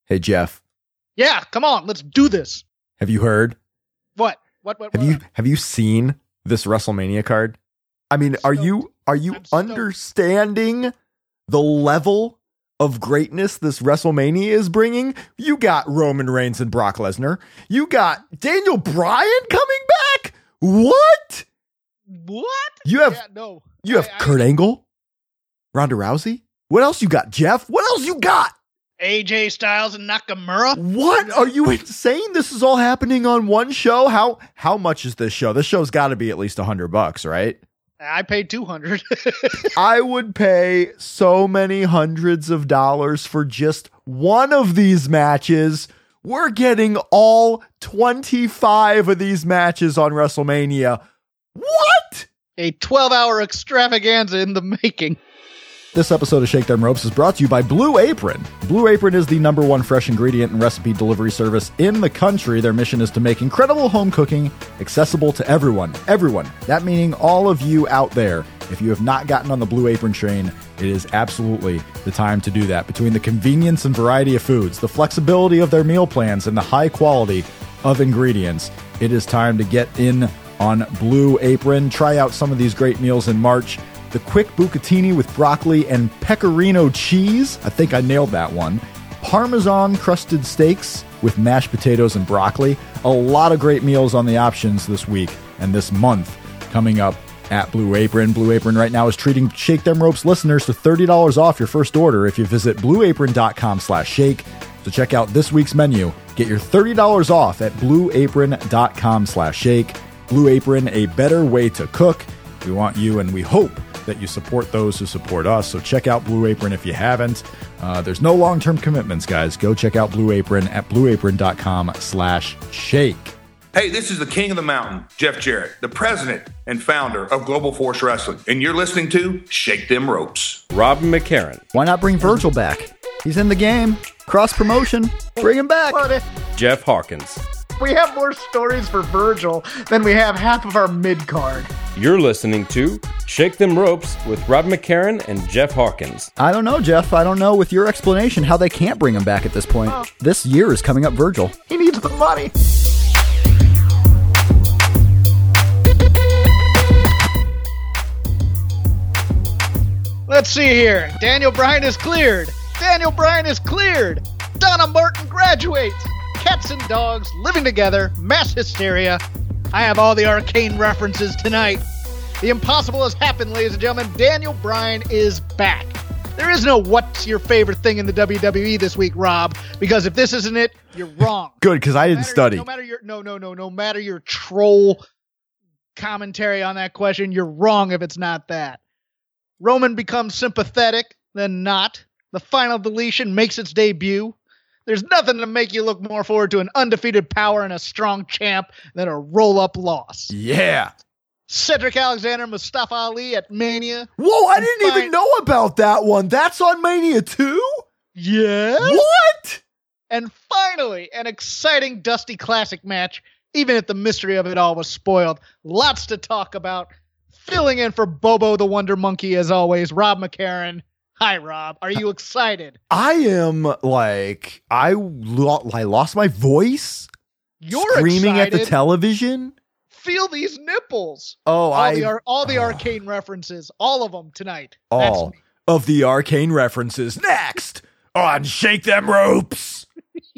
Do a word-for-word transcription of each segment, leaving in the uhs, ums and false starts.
Hey, Jeff. Yeah, come on, let's do this. Have you heard? What? What? What? Have what? you have you seen this WrestleMania card? I mean, are you are you understanding the level of greatness this WrestleMania is bringing? You got Roman Reigns and Brock Lesnar. You got Daniel Bryan coming back. What? What? You have yeah, no. You have I, Kurt I, Angle, Ronda Rousey. What else you got, Jeff? What else you got? A J Styles and Nakamura. What? Are you insane? This is all happening on one show? How how much is this show? This show's got to be at least a hundred bucks, right? I paid two hundred. I would pay so many hundreds of dollars for just one of these matches. We're getting all twenty-five of these matches on WrestleMania. What? A twelve-hour extravaganza in the making. This episode of Shake Them Ropes is brought to you by Blue Apron. Blue Apron is the number one fresh ingredient and recipe delivery service in the country. Their mission is to make incredible home cooking accessible to everyone. Everyone. That meaning all of you out there. If you have not gotten on the Blue Apron train, it is absolutely the time to do that. Between the convenience and variety of foods, the flexibility of their meal plans, and the high quality of ingredients, it is time to get in on Blue Apron. Try out some of these great meals in March. The quick bucatini with broccoli and pecorino cheese. I think I nailed that one. Parmesan crusted steaks with mashed potatoes and broccoli. A lot of great meals on the options this week and this month coming up at Blue Apron. Blue Apron right now is treating Shake Them Ropes listeners to thirty dollars off your first order if you visit blueapron.com slash shake. So check out this week's menu. Get your thirty dollars off at blueapron.com slash shake. Blue Apron, a better way to cook. We want you and we hope that you support those who support us. So check out Blue Apron if you haven't. Uh, there's no long-term commitments, guys. Go check out Blue Apron at blueapron.com slash shake. Hey, this is the king of the mountain, Jeff Jarrett, the president and founder of Global Force Wrestling. And you're listening to Shake Them Ropes. Rob McCarran. Why not bring Virgil back? He's in the game. Cross promotion. Bring him back. Jeff Hawkins. We have more stories for Virgil than we have half of our mid-card. You're listening to Shake Them Ropes with Rob McCarran and Jeff Hawkins. I don't know, Jeff. I don't know with your explanation how they can't bring him back at this point. Oh. This year is coming up, Virgil. He needs the money. Let's see here. Daniel Bryan is cleared. Daniel Bryan is cleared. Donna Martin graduates. Cats and dogs living together. Mass hysteria. I have all the arcane references tonight. The impossible has happened, ladies and gentlemen. Daniel Bryan is back. There is no what's your favorite thing in the W W E this week, Rob, because if this isn't it, you're wrong. Good, because I didn't matter, study. No matter your no, no, no, no matter your troll commentary on that question, you're wrong if it's not that. Roman becomes sympathetic, then not. The final deletion makes its debut. There's nothing to make you look more forward to an undefeated power and a strong champ than a roll-up loss. Yeah. Cedric Alexander, Mustafa Ali at Mania. Whoa, I didn't fin- even know about that one. That's on Mania too? Yeah. What? And finally, an exciting Dusty Classic match, even if the mystery of it all was spoiled. Lots to talk about. Filling in for Bobo the Wonder Monkey, as always, Rob McCarran. Hi, Rob. Are you excited? I am like, I, lo- I lost my voice. You're screaming excited. At the television. Feel these nipples. Oh, all I. The ar- all the oh. arcane references. All of them tonight. All of the arcane references next on Shake Them Ropes.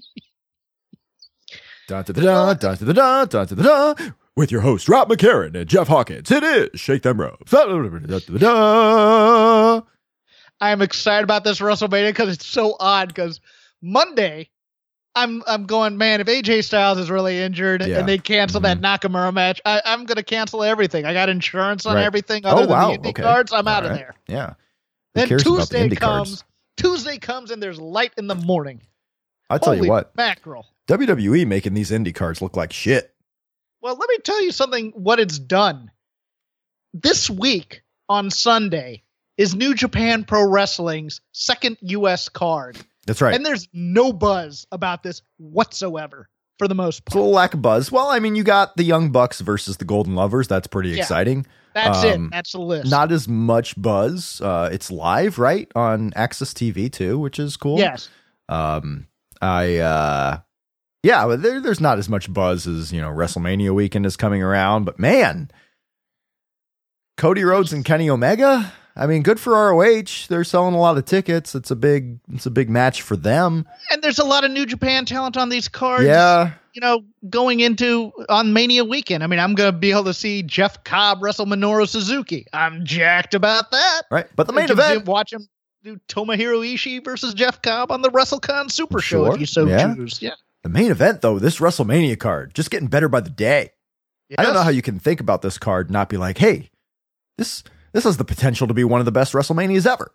da da da da da da da da da da. With your host, Rob McCarran and Jeff Hawkins. It is Shake Them Ropes. Da, da, da, da, da. I'm excited about this WrestleMania because it's so odd. Because Monday, I'm I'm going, man, if A J Styles is really injured yeah. and they cancel mm-hmm. that Nakamura match, I, I'm going to cancel everything. I got insurance on right. everything other oh, than wow. the Indy okay. cards. I'm All out right. of there. Yeah. Who then Tuesday the comes. cards? Tuesday comes and there's light in the morning. I'll tell Holy you what. Mackerel. W W E making these Indy cards look like shit. Well, let me tell you something, what it's done. This week on Sunday is New Japan Pro Wrestling's second U S card. That's right. And there's no buzz about this whatsoever for the most part. It's a little lack of buzz. Well, I mean, you got the Young Bucks versus the Golden Lovers. That's pretty yeah, exciting. That's um, it. That's the list. Not as much buzz. Uh, it's live, right? On Access T V too, which is cool. Yes. Um, I, uh, yeah, but there, there's not as much buzz as, you know, WrestleMania weekend is coming around, but man, Cody Rhodes and Kenny Omega. I mean, good for R O H. They're selling a lot of tickets. It's a big, it's a big match for them. And there's a lot of New Japan talent on these cards. Yeah. You know, going into on Mania weekend. I mean, I'm going to be able to see Jeff Cobb wrestle Minoru Suzuki. I'm jacked about that. Right. But the main you event. Watch him do Tomohiro Ishii versus Jeff Cobb on the WrestleCon Super Sure. Show if you so Yeah. choose. Yeah. The main event, though, this WrestleMania card, just getting better by the day. Yes. I don't know how you can think about this card and not be like, hey, this this has the potential to be one of the best WrestleManias ever.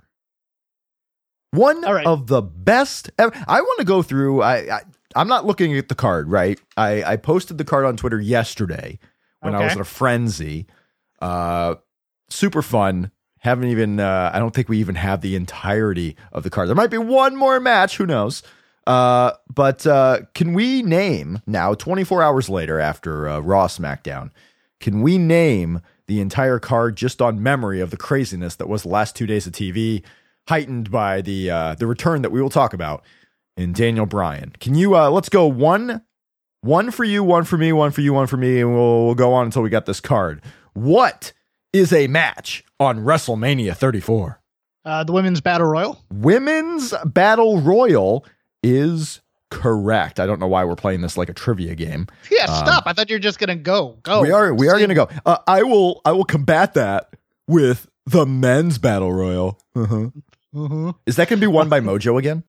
One All right. of the best ever. I want to go through. I, I I'm not looking at the card, right? I, I posted the card on Twitter yesterday when Okay. I was at a frenzy. Uh, super fun. Haven't even. Uh, I don't think we even have the entirety of the card. There might be one more match. Who knows? Uh, but uh, can we name now, twenty-four hours later after uh, Raw SmackDown, can we name the entire card just on memory of the craziness that was the last two days of T V, heightened by the uh, the return that we will talk about in Daniel Bryan? Can you, uh, let's go one, one for you, one for me, one for you, one for me, and we'll, we'll go on until we got this card. What is a match on WrestleMania thirty-four? Uh, the Women's Battle Royal. Women's Battle Royal is correct. I don't know why we're playing this like a trivia game. Yeah, Um, stop. I thought you were just going to go. Go. We are we are See- going to go. Uh, I will I will combat that with the Men's Battle Royal. Uh-huh. Mhm. Is that going to be won by Mojo again?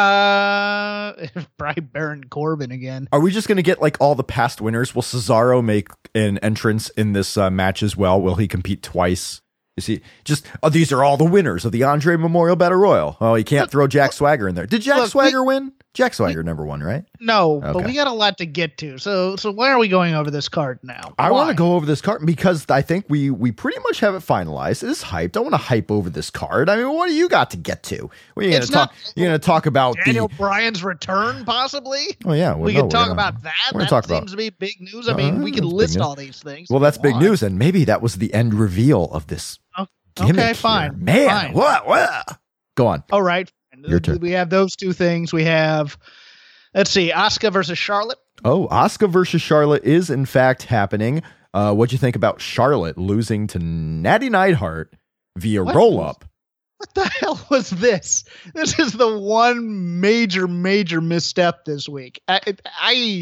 Uh, probably Baron Corbin again. Are we just going to get like all the past winners? Will Cesaro make an entrance in this uh, match as well? Will he compete twice? Is he just, oh, these are all the winners of the Andre Memorial Battle Royal. Oh, you can't throw Jack Swagger in there. Did Jack Look, Swagger win? Jack Swagger never won, right? No, but Okay. we got a lot to get to. So, so why are we going over this card now? I Why? want to go over this card because I think we we pretty much have it finalized. It is hyped. I want to hype over this card. I mean, what do you got to get to? What are you going It's to talk? not- You're going to talk about Daniel the? Bryan's return, possibly. Oh yeah, well, we no, can we're talk gonna- about that. we're gonna That talk seems about- to be big news. I mean, Uh, we can that's big list news. all these things. Well, that's if we big want. news, and maybe that was the end reveal of this Oh, gimmick. okay, here. fine, man. fine. What? What? Go on. All right. Your turn. We have those two things. We have, let's see, Asuka versus Charlotte. Oh, Asuka versus Charlotte is in fact happening. Uh, what'd you think about Charlotte losing to Natty Neidhart via What? roll up? What the hell was this? This is the one major, major misstep this week. I, I,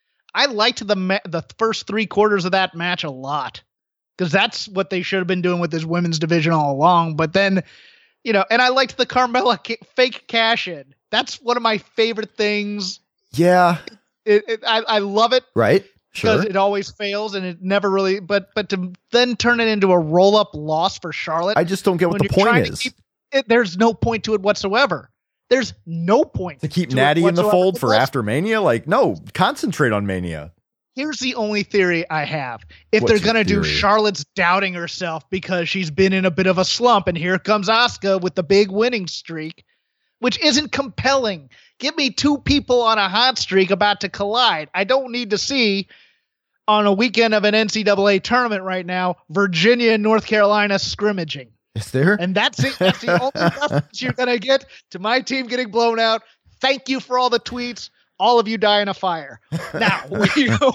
I liked the ma- the first three quarters of that match a lot because that's what they should have been doing with this women's division all along. But then, you know, and I liked the Carmella ca- fake cash in. That's one of my favorite things. Yeah. It, it, I, I love it. Right. Because Sure. it always fails and it never really, but but to then turn it into a roll up loss for Charlotte. I just don't get what when the you're trying point to is. keep it, there's no point to it whatsoever. There's no point To keep it Natty in the whatsoever. fold for Because after Mania? Like, no, concentrate on Mania. Here's the only theory I have. If What's they're your gonna do theory? Charlotte's doubting herself because she's been in a bit of a slump, and here comes Asuka with the big winning streak, which isn't compelling. Give me two people on a hot streak about to collide. I don't need to see on a weekend of an N C double A tournament right now, Virginia and North Carolina scrimmaging. Is there? And that's it. That's the only reference you're going to get to my team getting blown out. Thank you for all the tweets. All of you die in a fire. Now, you know,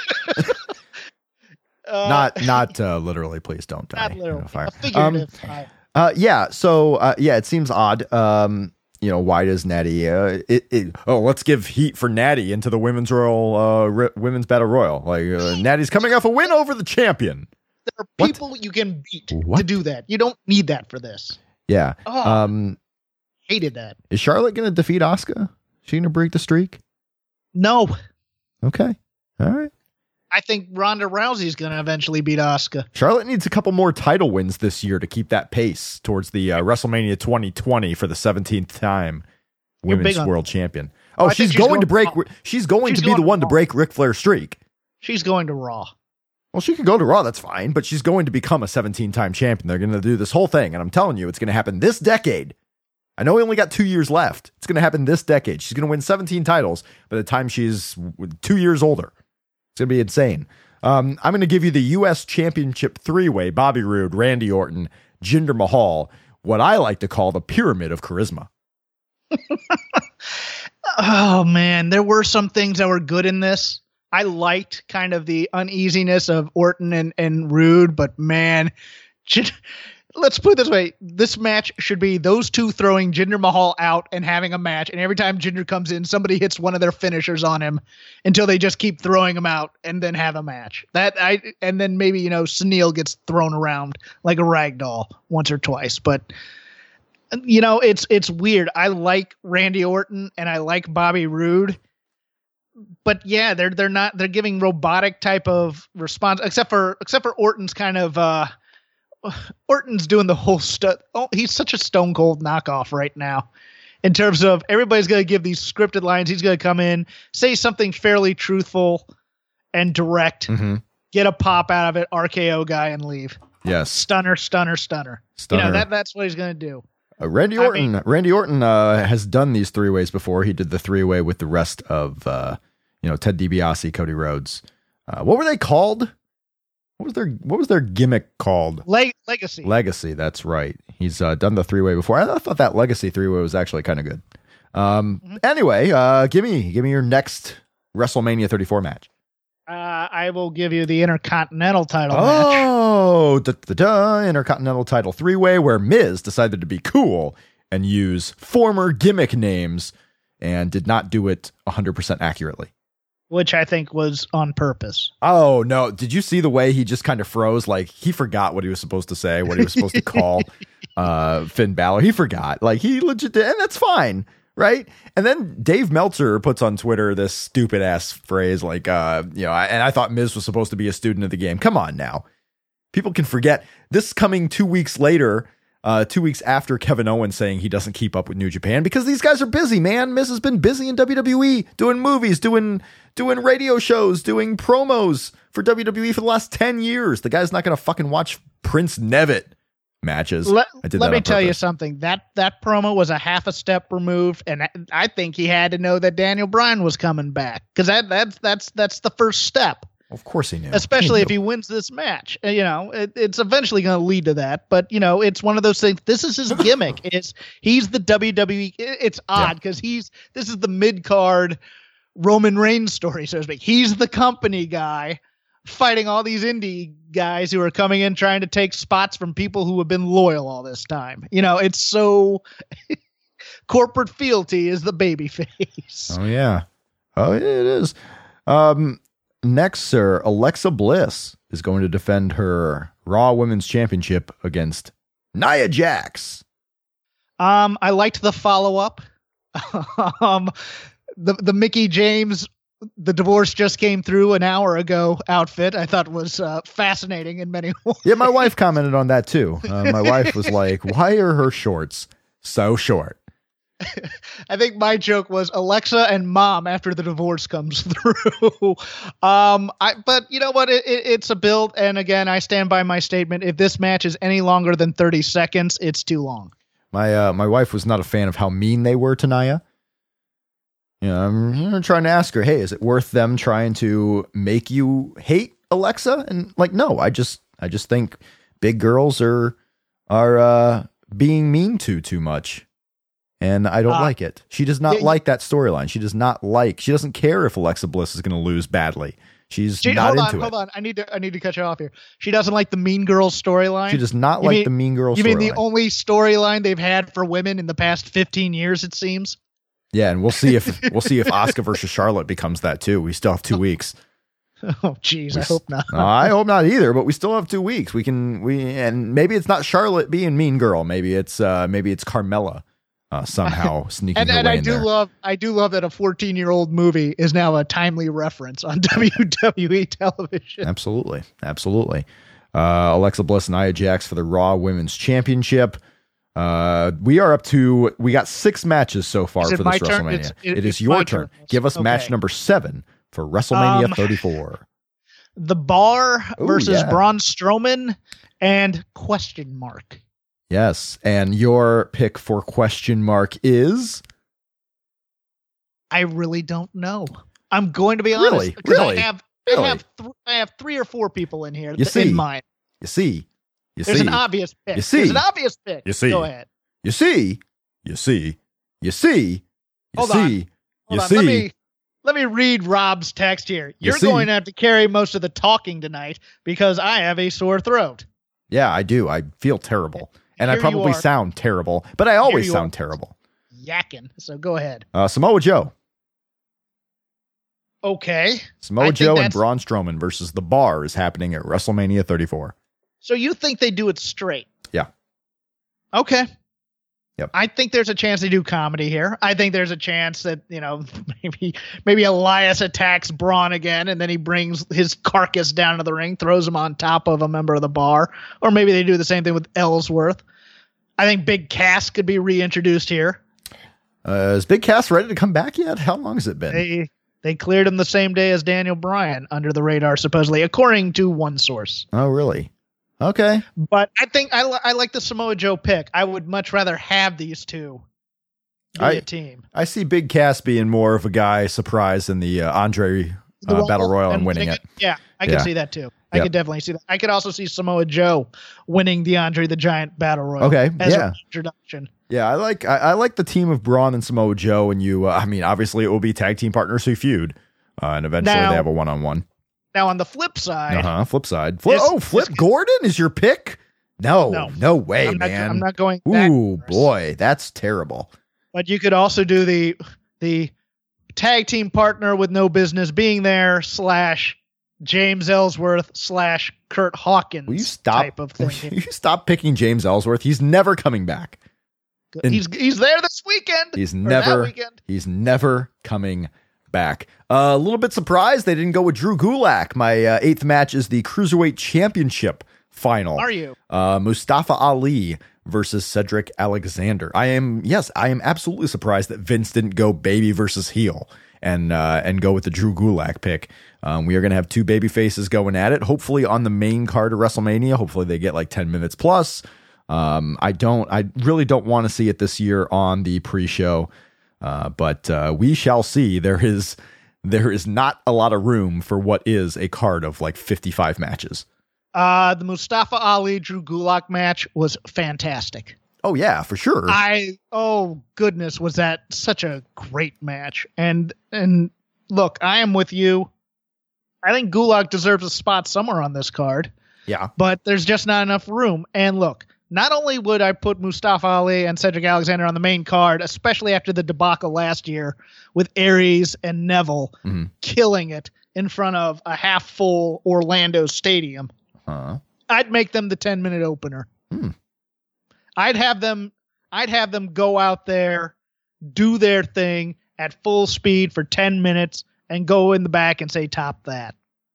uh, not not uh, literally, please don't die. not in a literally. fire. A figurative fire. Uh, yeah. So uh, yeah, it seems odd. Um, you know, why does Natty? Uh, it, it, oh, let's give heat for Natty into the women's royal, uh, ri- women's battle royal. Like uh, Natty's coming off a win over the champion. There are What? people you can beat What? to do that. You don't need that for this. Yeah. Oh, Um, hated that. is Charlotte going to defeat Asuka? She going to break the streak? No, Okay. All right. I think Ronda Rousey's going to eventually beat Asuka. Charlotte needs a couple more title wins this year to keep that pace towards the uh, WrestleMania twenty twenty for the seventeenth time You're women's big on- world champion. Oh, Oh, I think she's, she's going, going to break. Raw. She's going She's to be the going one to Raw. break Ric Flair's streak. She's going to Raw. Well, she can go to Raw. That's fine, but she's going to become a seventeen time champion. They're going to do this whole thing, and I'm telling you, it's going to happen this decade. I know we only got two years left. It's going to happen this decade. She's going to win seventeen titles by the time she's two years older. It's going to be insane. Um, I'm going to give you the U S Championship three-way: Bobby Roode, Randy Orton, Jinder Mahal. What I like to call the pyramid of charisma. Oh man, there were some things that were good in this. I liked kind of the uneasiness of Orton and, and Rude, but man, should, let's put it this way. This match should be those two throwing Jinder Mahal out and having a match. And every time Jinder comes in, somebody hits one of their finishers on him until they just keep throwing him out and then have a match. That I and then maybe, you know, Sunil gets thrown around like a rag doll once or twice. But, you know, it's it's weird. I like Randy Orton and I like Bobby Roode. But yeah, they're they're not they're giving robotic type of response, except for except for Orton's kind of uh, Orton's doing the whole stuff. Oh, he's such a stone cold knockoff right now. In terms of everybody's going to give these scripted lines, he's going to come in, say something fairly truthful and direct, mm-hmm. get a pop out of it, R K O guy, and leave. Yes, stunner, stunner, stunner. Stunner. You know that that's what he's going to do. Uh, Randy Orton. I mean, Randy Orton uh, has done these three ways before. He did the three way with the rest of, uh, you know, Ted DiBiase, Cody Rhodes. Uh, what were they called? What was their What was their gimmick called? Leg- Legacy. Legacy. That's right. He's uh, done the three way before. I thought that Legacy three way was actually kind of good. Um. Mm-hmm. Anyway, uh, give me give me your next WrestleMania thirty-four match. Uh, I will give you the Intercontinental title oh, match. Oh, da, da, da, Intercontinental title three-way where Miz decided to be cool and use former gimmick names and did not do it one hundred percent accurately. Which I think was on purpose. Oh, no. Did you see the way he just kind of froze? Like, he forgot what he was supposed to say, what he was supposed to call uh, Finn Balor. He forgot. Like, he legit did, and that's fine. Right. And then Dave Meltzer puts on Twitter this stupid ass phrase like, uh, you know, and I thought Miz was supposed to be a student of the game. Come on now. People can forget this coming two weeks later, uh, two weeks after Kevin Owens saying he doesn't keep up with New Japan because these guys are busy, man. Miz has been busy in W W E doing movies, doing doing radio shows, doing promos for W W E for the last ten years. The guy's not going to fucking watch Prince Nevitt matches. Let, I did let that me tell purpose. you something. That that promo was a half a step removed, and I, I think he had to know that Daniel Bryan was coming back because that that's that's that's the first step. Of course he knew. Especially he if knew. he wins this match. You know, it, it's eventually going to lead to that. But, you know, it's one of those things. This is his gimmick. It's he's the W W E. It's odd because yeah. he's this is the mid card Roman Reigns story, so to speak. He's the company guy fighting all these indie guys who are coming in trying to take spots from people who have been loyal all this time. You know, it's so corporate fealty is the baby face. Oh yeah. Oh, it is. Um, next, sir, Alexa Bliss is going to defend her Raw Women's Championship against Nia Jax. Um, I liked the follow up. um, the, the Mickey James, the divorce just came through an hour ago outfit I thought was uh, fascinating in many ways. Yeah, my wife commented on that too. Uh, my wife was like, why are her shorts so short? I think my joke was Alexa and mom after the divorce comes through. um, I, but you know what? It, it, it's a build. And again, I stand by my statement. If this match is any longer than thirty seconds, it's too long. My, uh, my wife was not a fan of how mean they were to Nia. You know, I'm you know, trying to ask her, hey, is it worth them trying to make you hate Alexa? And like, no, I just, I just think big girls are, are, uh, being mean to too much. And I don't uh, like it. She does not yeah, like that storyline. She does not like, she doesn't care if Alexa Bliss is going to lose badly. She's she, not hold into on, it. Hold on. I need to, I need to cut you off here. She doesn't like the Mean Girls storyline. She does not you like mean, the Mean Girls storyline. You mean the only storyline they've had for women in the past fifteen years, it seems? Yeah, and we'll see if we'll see if Asuka versus Charlotte becomes that too. We still have two weeks. Oh, geez, I hope not. No, I hope not either. But we still have two weeks. We can we and maybe it's not Charlotte being Mean Girl. Maybe it's uh, maybe it's Carmella uh, somehow sneaking and, her and way I in do there. love I do love that a fourteen year old movie is now a timely reference on W W E television. Absolutely, absolutely. Uh, Alexa Bliss and Nia Jax for the Raw Women's Championship. Uh, we are up to, we got six matches so far for this WrestleMania. It's, it, it is it's your turn. turn. Give us okay. match number seven for WrestleMania um, thirty-four. The Bar Ooh, versus yeah. Braun Strowman and question mark. Yes. And your pick for question mark is? I really don't know. I'm going to be really? honest. Because really? I have, really? I have, th- I have three or four people in here you th- see, in mind. You see. You There's see, an obvious pick. You see, There's an obvious pick. You see, Go ahead. You see, you see, you see, you Hold see, on. Hold you on, see, let me let me read Rob's text here. You're see. going to have to carry most of the talking tonight because I have a sore throat. yeah, I do. I feel terrible, and I Here you probably are. sound terrible, but I always you sound are. terrible. Yakking. So go ahead. Uh, Samoa Joe, Okay. I Samoa think Joe, and that's- Braun Strowman versus The Bar is happening at WrestleMania thirty-four. So you think they do it straight? Yeah. Okay. Yep. I think there's a chance they do comedy here. I think there's a chance that, you know, maybe maybe Elias attacks Braun again and then he brings his carcass down to the ring, throws him on top of a member of the Bar. Or maybe they do the same thing with Ellsworth. I think Big Cass could be reintroduced here. Uh, is Big Cass ready to come back yet? How long has it been? They they cleared him the same day as Daniel Bryan under the radar, supposedly, according to one source. Oh, really? Okay. But I think I, li- I like the Samoa Joe pick. I would much rather have these two be I- a team. I see Big Cass being more of a guy surprised in the uh, Andre The uh, Battle Royal and winning winning it. Yeah, I can Yeah. see that too. I Yep. could definitely see that. I could also see Samoa Joe winning the Andre the Giant Battle Royal. Okay, as yeah. an introduction. Yeah, I like I, I like the team of Braun and Samoa Joe, and you. Uh, I mean, obviously, it will be tag team partners who feud, uh, and eventually Now- they have a one on one. Now on the flip side, Uh huh. Flip side. Flip, This- oh, Flip this- Gordon is your pick? No, no, No. way, I'm, not, man. I'm not going. that Ooh, far. boy, that's terrible. But you could also do the the tag team partner with no business being there slash James Ellsworth slash Kurt Hawkins Will you stop? type of Will thing. you stop picking James Ellsworth? He's never coming back. And- he's he's there this weekend. He's or never. that weekend. He's never coming back. Uh, a little bit surprised they didn't go with Drew Gulak. My uh, eighth match is the Cruiserweight Championship final. Are you? Uh, Mustafa Ali versus Cedric Alexander. I am, yes, I am absolutely surprised that Vince didn't go baby versus heel and uh, and go with the Drew Gulak pick. Um, we are going to have two baby faces going at it, hopefully on the main card of WrestleMania. Hopefully they get like ten minutes plus. Um, I don't, I really don't want to see it this year on the pre-show, uh, but uh, we shall see. There is, there is not a lot of room for what is a card of like fifty-five matches. Uh, the Mustafa Ali Drew Gulak match was fantastic. Oh yeah, for sure. I oh goodness, was that such a great match? And and look, I am with you. I think Gulak deserves a spot somewhere on this card, yeah. but there's just not enough room. And look, not only would I put Mustafa Ali and Cedric Alexander on the main card, especially after the debacle last year with Aries and Neville Mm-hmm. killing it in front of a half full Orlando stadium. Uh, I'd make them the ten minute opener. Hmm. I'd have them, I'd have them go out there, do their thing at full speed for ten minutes and go in the back and say, top that.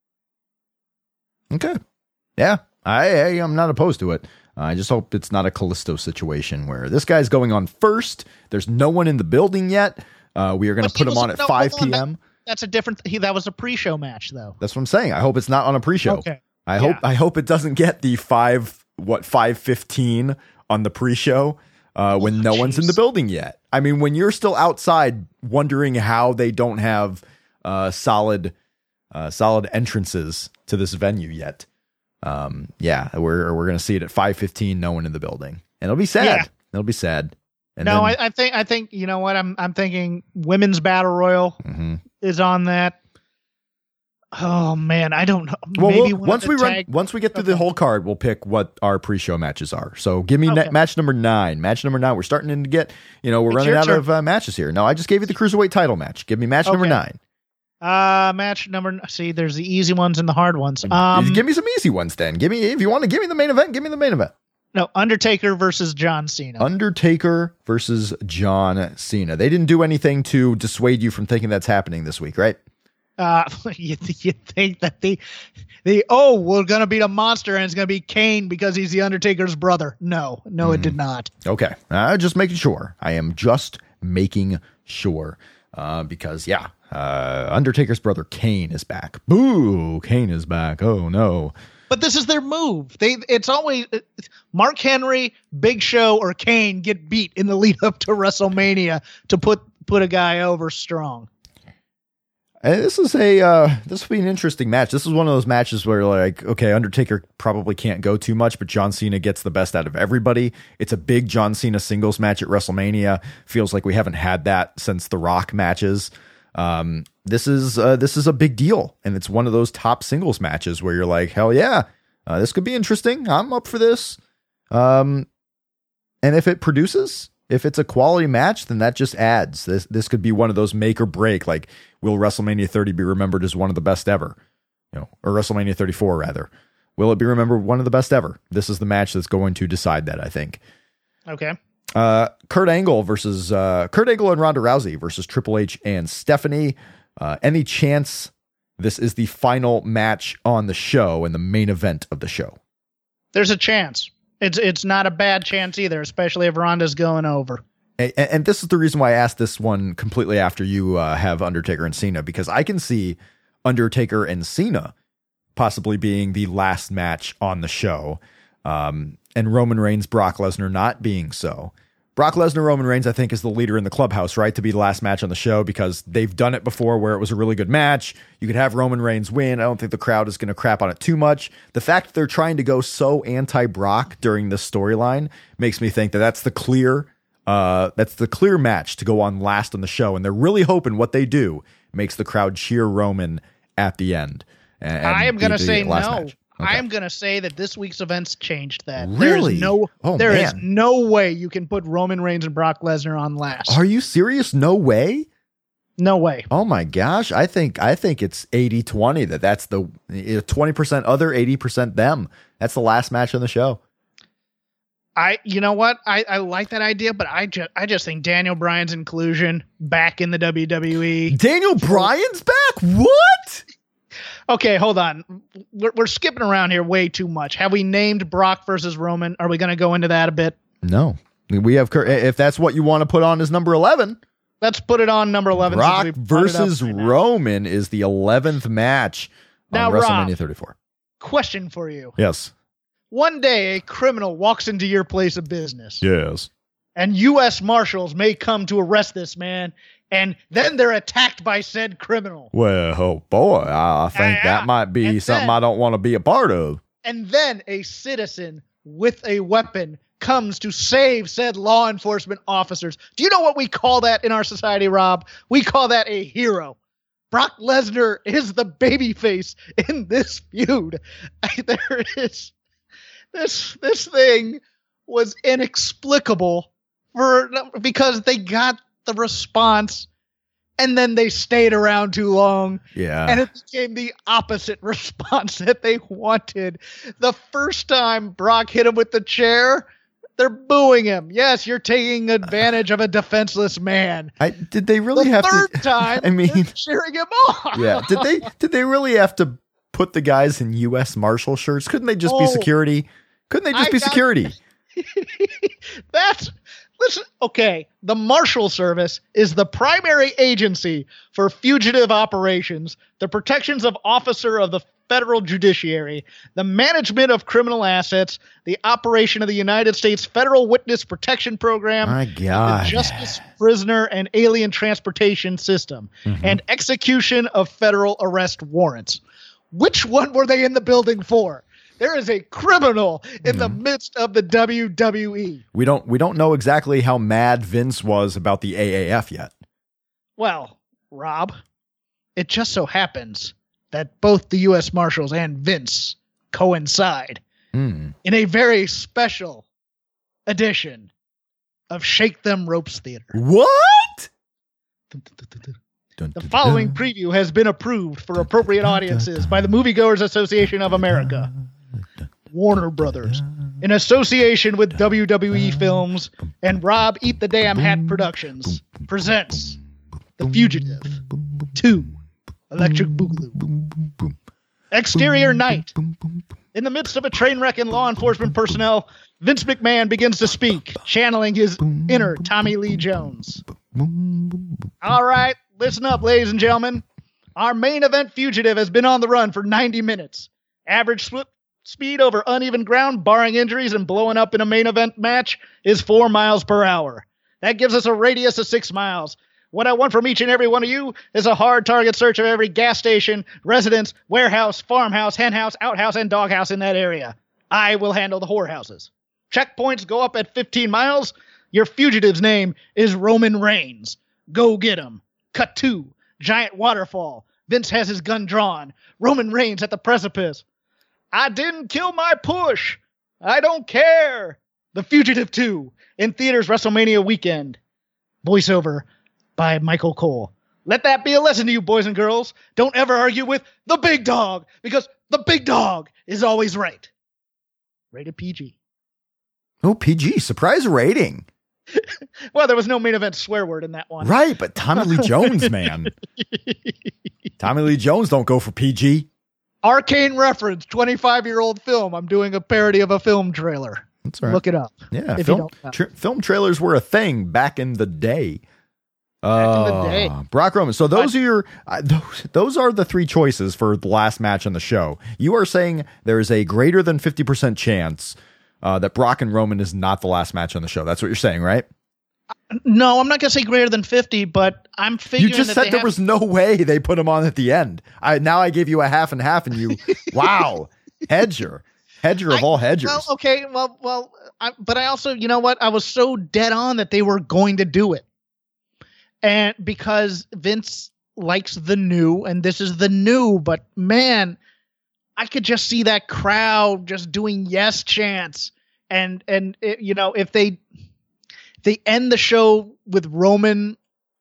okay. Yeah, I, I am not opposed to it. Uh, I just hope it's not a Callisto situation where this guy's going on first. There's no one in the building yet. Uh, we are going to But put he him was- on at no, five hold on, p.m. That's a different, he, that was a pre-show match though. That's what I'm saying. I hope it's not on a pre-show. Okay. I Yeah. hope I hope it doesn't get the five what five fifteen on the pre-show uh, when no one's in the jeez. building yet. I mean, when you're still outside wondering how they don't have uh, solid uh, solid entrances to this venue yet. Um, yeah, we're we're gonna see it at five fifteen. No one in the building, and it'll be sad. Yeah. It'll be sad. And no, then, I, I think, I think, you know what? I'm, I'm thinking women's battle royal Mhm. is on that. Oh man, I don't know. Well, Maybe we'll one of once the we run, tag- once we get through the Okay. whole card, we'll pick what our pre-show matches are. So give me Okay. net match number nine. Match number nine. We're starting to get, you know, we're It's running your out turn. of uh, matches here. No, I just gave you the cruiserweight title match. Give me match number Okay. nine. Uh, match number. See, there's the easy ones and the hard ones. Um, give me some easy ones then. Give me if you want to give me the main event. Give me the main event. no, Undertaker versus John Cena. Undertaker versus John Cena. They didn't do anything to dissuade you from thinking that's happening this week, right? Uh, you, you think that the the oh, we're gonna beat a monster and it's gonna be Kane because he's the Undertaker's brother? No, no, it did not. Okay. Uh, just making sure. I am just making sure. Uh, because, yeah, uh, Undertaker's brother Kane is back. Boo! Kane is back. Oh, no. But this is their move. They it's always Mark Henry, Big Show, or Kane get beat in the lead up to WrestleMania to put put a guy over strong. And this is a uh, this will be an interesting match. This is one of those matches where, like, okay, Undertaker probably can't go too much, but John Cena gets the best out of everybody. It's a big John Cena singles match at WrestleMania. Feels like we haven't had that since the Rock matches. Um, this is uh, this is a big deal, and it's one of those top singles matches where you're like, hell yeah, uh, this could be interesting. I'm up for this. Um, and if it produces, if it's a quality match, then that just adds. This this could be one of those make or break. Like, will WrestleMania thirty be remembered as one of the best ever? You know, or WrestleMania thirty-four rather. Will it be remembered one of the best ever? This is the match that's going to decide that, I think. Okay. Uh, Kurt Angle versus uh, Kurt Angle and Ronda Rousey versus Triple H and Stephanie. Uh, any chance this is the final match on the show and the main event of the show? There's a chance. It's it's not a bad chance either, especially if Ronda's going over. And, and this is the reason why I asked this one completely after you uh, have Undertaker and Cena, because I can see Undertaker and Cena possibly being the last match on the show, um, and Roman Reigns, Brock Lesnar not being so. Brock Lesnar, Roman Reigns, I think, is the leader in the clubhouse, right? To be the last match on the show, because they've done it before where it was a really good match. You could have Roman Reigns win. I don't think the crowd is going to crap on it too much. The fact that they're trying to go so anti-Brock during this storyline makes me think that that's the clear, uh, that's the clear match to go on last on the show. And they're really hoping what they do makes the crowd cheer Roman at the end. And, and I am going to say no. Match. Okay. I am going to say that this week's events changed that. Really? There's no, oh, there man. is no way you can put Roman Reigns and Brock Lesnar on last. Are you serious? No way? No way. Oh my gosh. I think I think it's eighty twenty, that that's the twenty percent other, eighty percent them. That's the last match on the show. I, you know what? I, I like that idea, but I just, I just think Daniel Bryan's inclusion back in the W W E. Daniel Bryan's back? What? Okay, hold on. We're, we're skipping around here way too much. Have we named Brock versus Roman? Are we going to go into that a bit? No. We have, if that's what you want to put on as number eleven. Let's put it on number eleven. Brock versus right Roman now. Is the eleventh match now, on WrestleMania Rob, thirty-four. Question for you. Yes. One day a criminal walks into your place of business. Yes. And U S Marshals may come to arrest this man, and then they're attacked by said criminal. Well, oh boy, I think yeah, that might be and something then, I don't want to be a part of. And then a citizen with a weapon comes to save said law enforcement officers. Do you know what we call that in our society, Rob? We call that a hero. Brock Lesnar is the babyface in this feud. There is this this thing was inexplicable for because they got the response and then they stayed around too long. Yeah. And it became the opposite response that they wanted. The first time Brock hit him with the chair, they're booing him. Yes, you're taking advantage of a defenseless man. I did they really the have third to time I mean they're cheering him on. Yeah. Did they did they really have to put the guys in U S Marshal shirts? Couldn't they just oh, be security? Couldn't they just I be got, security? That's listen, okay. The Marshal Service is the primary agency for fugitive operations, the protections of officer of the federal judiciary, the management of criminal assets, the operation of the United States Federal Witness Protection Program, My God. the Justice Prisoner and Alien Transportation System, Mm-hmm. and execution of federal arrest warrants. Which one were they in the building for? There is a criminal in Mm-hmm. the midst of the W W E. We don't we don't know exactly how mad Vince was about the A A F yet. Well, Rob, it just so happens that both the U S Marshals and Vince coincide Mm. in a very special edition of Shake Them Ropes Theater. What? The following preview has been approved for appropriate audiences by the Moviegoers Association of America, Warner Brothers, in association with W W E Films and Rob Eat the Damn Hat Productions, presents The Fugitive two Electric Boogaloo. Exterior night. In the midst of a train wreck and law enforcement personnel, Vince McMahon begins to speak, channeling his inner Tommy Lee Jones. All right, listen up, ladies and gentlemen. Our main event fugitive has been on the run for ninety minutes. Average slip speed over uneven ground, barring injuries and blowing up in a main event match, is four miles per hour. That gives us a radius of six miles. What I want from each and every one of you is a hard target search of every gas station, residence, warehouse, farmhouse, henhouse, outhouse, and doghouse in that area. I will handle the whorehouses. Checkpoints go up at fifteen miles. Your fugitive's name is Roman Reigns. Go get him. Cut two. Giant waterfall. Vince has his gun drawn. Roman Reigns at the precipice. I didn't kill my push. I don't care. The Fugitive two in theaters WrestleMania weekend. Voiceover by Michael Cole. Let that be a lesson to you, boys and girls. Don't ever argue with the big dog, because the big dog is always right. Rated P G. Oh, P G. Surprise rating. Well, there was no main event swear word in that one. Right, but Tommy Lee Jones, man. Tommy Lee Jones don't go for P G. Arcane reference, twenty-five-year-old film. I'm doing a parody of a film trailer. That's right. Look it up. Yeah, if film, you don't know. tra- film trailers were a thing back in the day. Back in the day. Uh, Brock Roman. So those are your uh, those, those are the three choices for the last match on the show. You are saying there is a greater than fifty percent chance uh, that Brock and Roman is not the last match on the show. That's what you're saying, right? No, I'm not going to say greater than fifty, but I'm figuring You just that said they there have- was no way they put him on at the end. I now I gave you a half and half, and you, wow, hedger, hedger of I- all hedgers. Well, okay, well, well, I, but I also, you know what? I was so dead on that they were going to do it. And because Vince likes the new, and this is the new, but man, I could just see that crowd just doing yes chants. And, and it, you know, if they, if they end the show with Roman,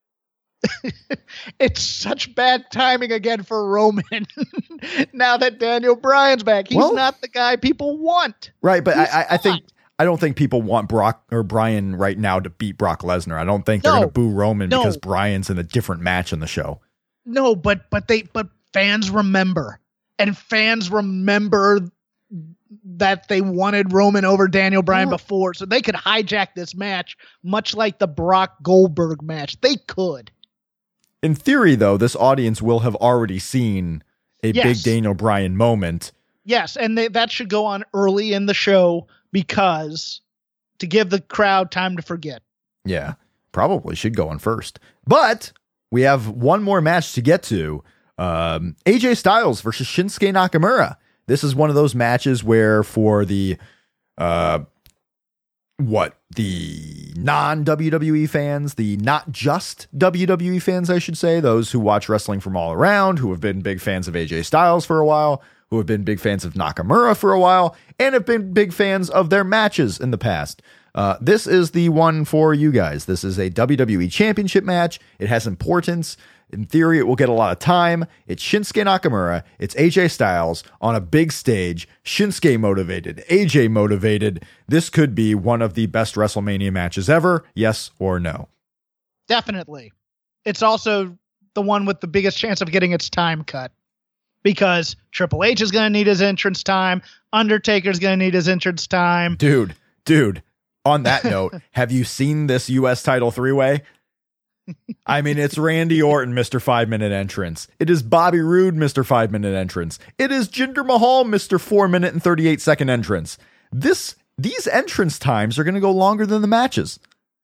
it's such bad timing again for Roman. Now that Daniel Bryan's back, he's Well, not the guy people want. Right, but I, He's I, I think not. I don't think people want Brock or Bryan right now to beat Brock Lesnar. I don't think they're No, going to boo Roman no. because Bryan's in a different match in the show. No, but but they but fans remember, and fans remember that they wanted Roman over Daniel Bryan Well- before, so they could hijack this match, much like the Brock Goldberg match. They could. In theory, though, this audience will have already seen a Yes. big Daniel Bryan moment. Yes, and they, that should go on early in the show because to give the crowd time to forget. Yeah, probably should go on first. But we have one more match to get to. Um, A J Styles versus Shinsuke Nakamura. This is one of those matches where for the uh, what the non-W W E fans, the not just W W E fans, I should say, those who watch wrestling from all around, who have been big fans of A J Styles for a while, who have been big fans of Nakamura for a while, and have been big fans of their matches in the past. Uh, this is the one for you guys. This is a W W E Championship match. It has importance. In theory, it will get a lot of time. It's Shinsuke Nakamura. It's A J Styles on a big stage. Shinsuke motivated. A J motivated. This could be one of the best WrestleMania matches ever. Yes or no? Definitely. It's also the one with the biggest chance of getting its time cut. Because Triple H is going to need his entrance time. Undertaker's going to need his entrance time. Dude, dude, on that note, have you seen this U S title three-way? I mean, it's Randy Orton, Mister Five-Minute Entrance. It is Bobby Roode, Mister Five-Minute Entrance. It is Jinder Mahal, Mister Four-Minute and thirty-eight Second Entrance. This, these entrance times are going to go longer than the matches.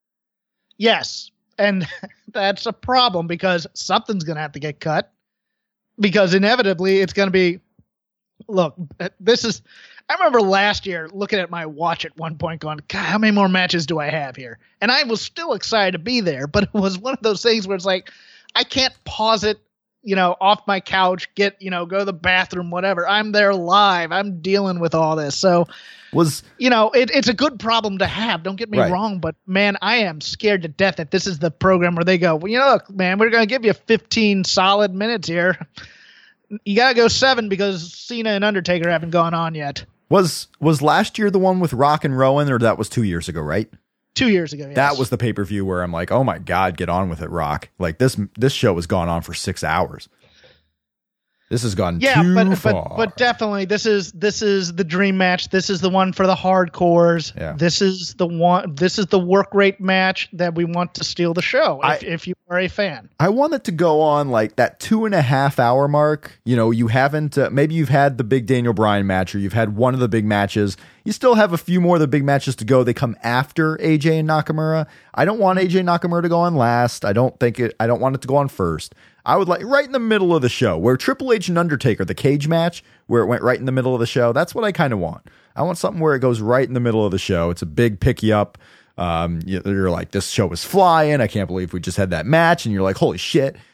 Yes. And that's a problem because something's going to have to get cut. Because inevitably it's going to be, look, this is, I remember last year looking at my watch at one point going, God, how many more matches do I have here? And I was still excited to be there, but it was one of those things where it's like, I can't pause it, you know, off my couch, get, you know, go to the bathroom, whatever. I'm there live. I'm dealing with all this. So, Was you know, it, it's a good problem to have. Don't get me Right. wrong, but man, I am scared to death that this is the program where they go, well, you know, look, man, we're going to give you fifteen solid minutes here. You got to go seven because Cena and Undertaker haven't gone on yet. was was last year the one with Rock and Rowan, or that was two years ago, right? Two years ago. Yes. That was the pay-per-view where I'm like, oh my God, get on with it, Rock. Like this this show has gone on for six hours. This has gone yeah, too but, far. but but definitely this is this is the dream match. This is the one for the hardcores. Yeah. This is the one. This is the work rate match that we want to steal the show. If, I- if you are a fan, I want it to go on like that two and a half hour mark. You know, you haven't, uh, maybe you've had the big Daniel Bryan match, or you've had one of the big matches. You still have a few more of the big matches to go. They come after A J and Nakamura. I don't want A J Nakamura to go on last. I don't think it, I don't want it to go on first. I would like right in the middle of the show where Triple H and Undertaker, the cage match, where it went right in the middle of the show. That's what I kind of want. I want something where it goes right in the middle of the show. It's a big pick you up. Um, you're like, this show is flying. I can't believe we just had that match. And you're like, holy shit,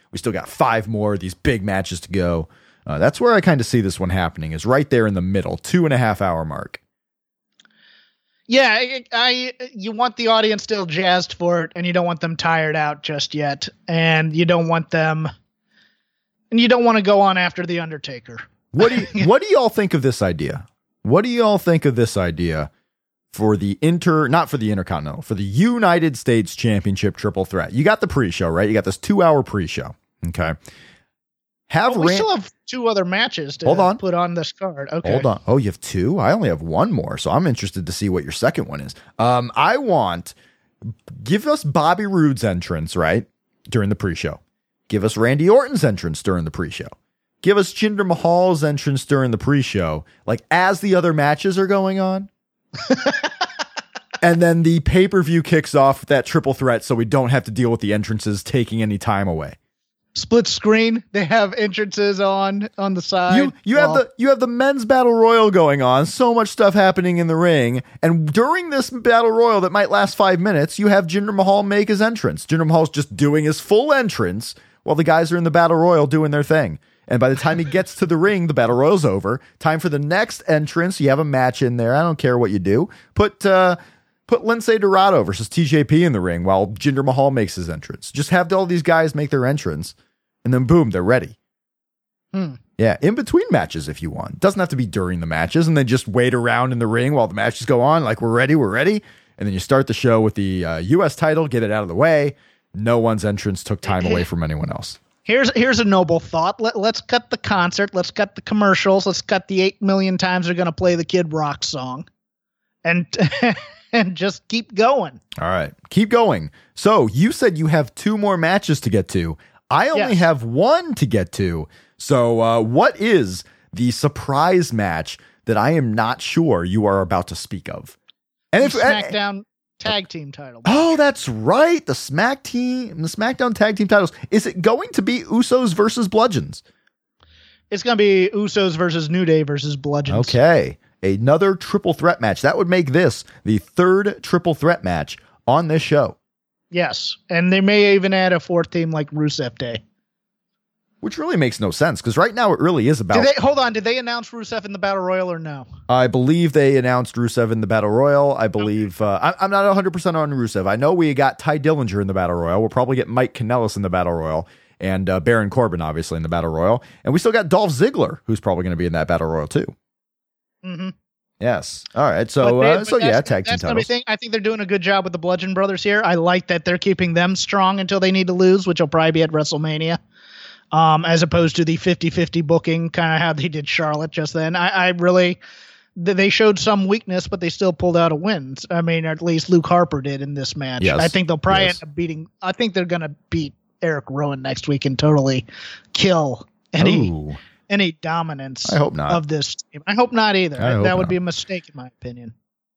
We still got five more of these big matches to go. Uh, that's where I kind of see this one happening, is right there in the middle, two and a half hour mark. Yeah, I, I you want the audience still jazzed for it, and you don't want them tired out just yet, and you don't want them, and you don't want to go on after the Undertaker. What do you, what do y'all think of this idea? What do y'all think of this idea for the inter, not for the Intercontinental, for the United States Championship triple threat? You got the pre-show, right? You got this two hour pre-show. Okay. Have well, we Ran- still have two other matches to Hold on. put on this card. Okay. Hold on. Oh, you have two? I only have one more, so I'm interested to see what your second one is. Um, I want, give us Bobby Roode's entrance, right, during the pre-show. Give us Randy Orton's entrance during the pre-show. Give us Jinder Mahal's entrance during the pre-show, like as the other matches are going on. And then the pay-per-view kicks off with that triple threat, so we don't have to deal with the entrances taking any time away. Split screen. They have entrances on on the side. You you well, have the you have the men's battle royal going on. So much stuff happening in the ring, and during this battle royal that might last five minutes, you have Jinder Mahal make his entrance. Jinder Mahal's just doing his full entrance while the guys are in the battle royal doing their thing. And by the time he gets to the ring, the battle royal's over. Time for the next entrance. You have a match in there. I don't care what you do. Put uh, put Lince Dorado versus T J P in the ring while Jinder Mahal makes his entrance. Just have all these guys make their entrance. And then boom, they're ready. Hmm. Yeah, in between matches if you want. Doesn't have to be during the matches, and then just wait around in the ring while the matches go on. Like, we're ready, we're ready. And then you start the show with the uh, U S title, get it out of the way. No one's entrance took time away from anyone else. Here's here's a noble thought. Let, let's cut the concert. Let's cut the commercials. Let's cut the eight million times they're going to play the Kid Rock song. And and just keep going. All right, keep going. So you said you have two more matches to get to. I only Yes. have one to get to. So uh, what is the surprise match that I am not sure you are about to speak of? And The if SmackDown tag team title. Oh, that's right. The Smack team, the SmackDown tag team titles. Is it going to be Usos versus Bludgeons? It's going to be Usos versus New Day versus Bludgeons. Okay. Another triple threat match. That would make this the third triple threat match on this show. Yes. And they may even add a fourth team like Rusev Day. Which really makes no sense, because right now it really is about... Did they, hold on. Did they announce Rusev in the Battle Royal or no? I believe they announced Rusev in the Battle Royal. I believe... Uh, I, I'm not one hundred percent on Rusev. I know we got Ty Dillinger in the Battle Royal. We'll probably get Mike Kanellis in the Battle Royal. And uh, Baron Corbin, obviously, in the Battle Royal. And we still got Dolph Ziggler, who's probably going to be in that Battle Royal, too. Mm-hmm. Yes. All right. So, But they- uh, but so yeah, that's- tag team that's gonna be titles. thing. I think they're doing a good job with the Bludgeon Brothers here. I like that they're keeping them strong until they need to lose, which will probably be at WrestleMania, um, as opposed to the fifty-fifty booking, kind of how they did Charlotte just then. I, I really, th- they showed some weakness, but they still pulled out a win. I mean, or at least Luke Harper did in this match. Yes. I think they'll probably Yes. end up beating. I think they're going to beat Eric Rowan next week and totally kill any. Ooh. Any dominance I hope not. of this team. I hope not either. I hope that would not. be a mistake in my opinion.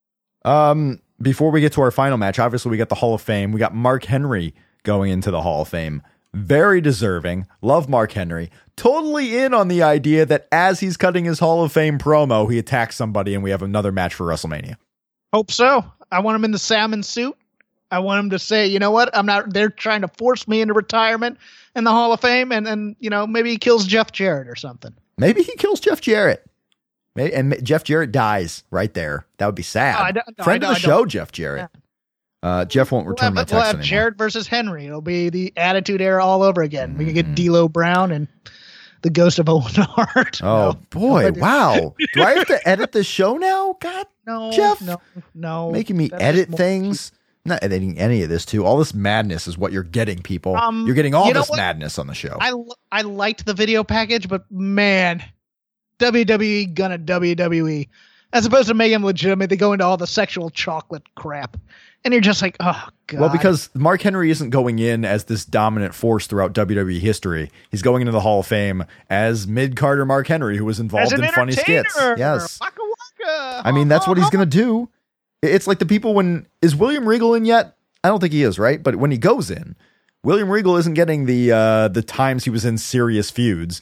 Um, before we get to our final match, obviously we got the Hall of Fame. We got Mark Henry going into the Hall of Fame. Very deserving. Love Mark Henry. Totally in on the idea that as he's cutting his Hall of Fame promo, he attacks somebody and we have another match for WrestleMania. Hope so. I want him in the salmon suit. I want him to say, you know what? I'm not, they're trying to force me into retirement in the Hall of Fame. And, and, you know, maybe he kills Jeff Jarrett or something. Maybe he kills Jeff Jarrett. Maybe, and Jeff Jarrett dies right there. That would be sad. No, I don't- no, Friend I of the don't- I show, don't. Jeff Jarrett. Uh, Jeff won't We'll return have, my we'll text have anymore. Jarrett versus Henry. It'll be the Attitude Era all over again. We can get D'Lo Brown and the ghost of Owen Hart. Oh, No. boy. No, Wow. Do I have to edit the show now? God, No, Jeff, no, no. making me That edit is more- things. I'm not editing any of this, too. All this madness is what you're getting, people. Um, you're getting all you know this what? madness on the show. I, l- I liked the video package, but man, W W E gonna W W E. As opposed to make him legitimate, they go into all the sexual chocolate crap. And you're just like, oh, God. Well, because Mark Henry isn't going in as this dominant force throughout W W E history. He's going into the Hall of Fame as mid-Carter Mark Henry, who was involved As an in funny skits. entertainer. Yes. Waka waka. I mean, that's what he's going to do. It's like the people when... Is William Regal in yet? I don't think he is, right? But when he goes in, William Regal isn't getting the uh, the times he was in serious feuds.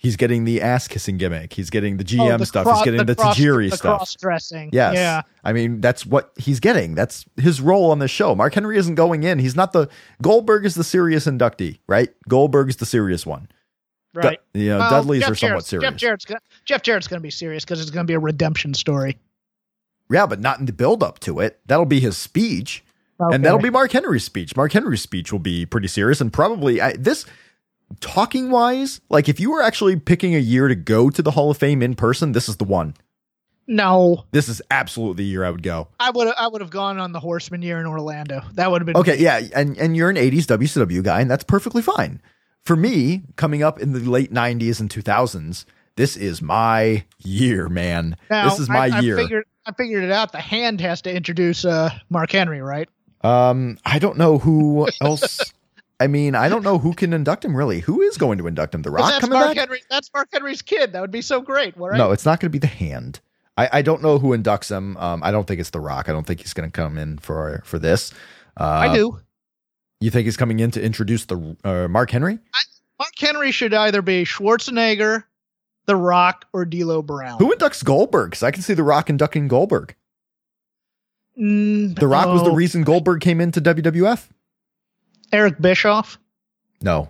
He's getting the ass kissing gimmick. He's getting the G M oh, the stuff. Cross, he's getting the, the cross, Tajiri the stuff. Cross dressing. Yes. Yeah. I mean, that's what he's getting. That's his role on this show. Mark Henry isn't going in. He's not the Goldberg is the serious inductee, right? Goldberg is the serious one. Right. Du- you know, well, Dudley's Jeff are somewhat Jarrett's, serious. Jeff Jarrett's, gonna, Jeff Jarrett's going to be serious because it's going to be a redemption story. Yeah, but not in the build up to it. That'll be his speech. Okay. And that'll be Mark Henry's speech. Mark Henry's speech will be pretty serious and probably I, this talking wise, like if you were actually picking a year to go to the Hall of Fame in person, this is the one. No, This is absolutely the year I would go. I would I would have gone on the Horseman year in Orlando. That would have been Okay, yeah, and and you're an eighties W C W guy, and that's perfectly fine. For me, coming up in the late nineties and two thousands, this is my year, man. Now, this is my I, I year. Figured, I figured it out. The Hand has to introduce uh, Mark Henry, right? Um, I don't know who else. I mean, I don't know who can induct him, really. Who is going to induct him? The Rock That's coming Mark back? Henry. That's Mark Henry's kid. That would be so great. Right? No, it's not going to be the Hand. I, I don't know who inducts him. Um, I don't think it's The Rock. I don't think he's going to come in for for this. Uh, I do. You think he's coming in to introduce the uh, Mark Henry? I, Mark Henry should either be Schwarzenegger, The Rock, or D'Lo Brown. Who inducts Goldberg? Because I can see The Rock inducting Goldberg. Mm, The Rock oh, was the reason Goldberg came into W W F. Eric Bischoff. No.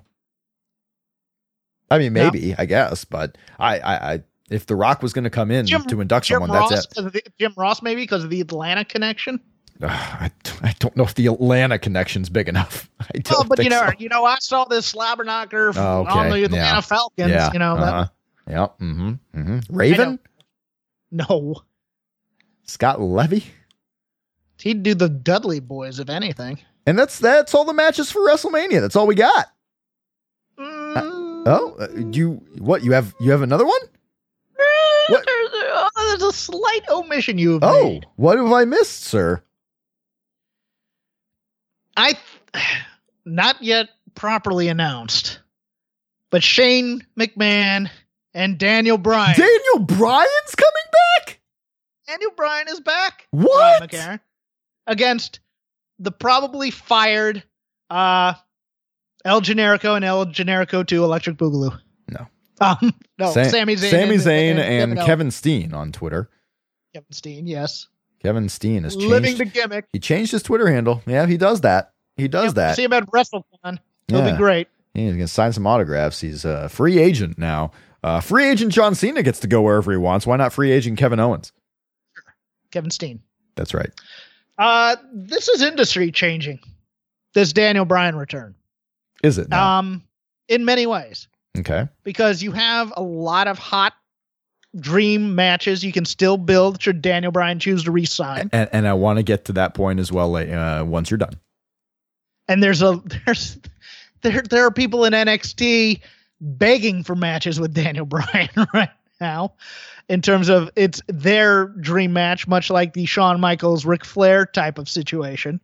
I mean, maybe, no. I guess, but I, I, I, if The Rock was going to come in Jim, to induct Jim someone, Ross, that's it. The, Jim Ross, maybe because of the Atlanta connection. Uh, I, I don't know if the Atlanta connection's big enough. I don't well, but think you know, so. you know, I saw this slobberknocker Oh, okay. on the Atlanta yeah. Falcons. Yeah. You know, uh-huh. that, yeah. Mm-hmm. Mm-hmm. Raven. No, Scott Levy. He'd do the Dudley Boys if anything. And that's that's all the matches for WrestleMania. That's all we got. Mm. Uh, oh, uh, you what? You have you have another one? What? There's, uh, there's a slight omission you have Oh, made. what have I missed, sir? I not yet properly announced, but Shane McMahon and Daniel Bryan. Daniel Bryan's coming back? Daniel Bryan is back. What? Ryan McCarron, against the probably fired uh, El Generico and El Generico two Electric Boogaloo. No. Um, no, Sa- Sami Zayn. Sami and, Zayn and, and, and Kevin Steen on Twitter. Kevin Steen, yes. Kevin Steen has changed. Living the gimmick. He changed his Twitter handle. Yeah, he does that. He does Yep, that. See him at WrestleCon. He'll Yeah. be great. He's going to sign some autographs. He's a free agent now. Uh, free agent John Cena gets to go wherever he wants. Why not free agent Kevin Owens? Kevin Steen. That's right. Uh, this is industry changing. This Daniel Bryan return. Is it now? Um, in many ways, Okay. because you have a lot of hot dream matches you can still build should Daniel Bryan choose to re-sign. And, and I want to get to that point as well uh, once you're done. And there's a there's there there are people in N X T begging for matches with Daniel Bryan right now, in terms of it's their dream match, much like the Shawn Michaels Ric Flair type of situation.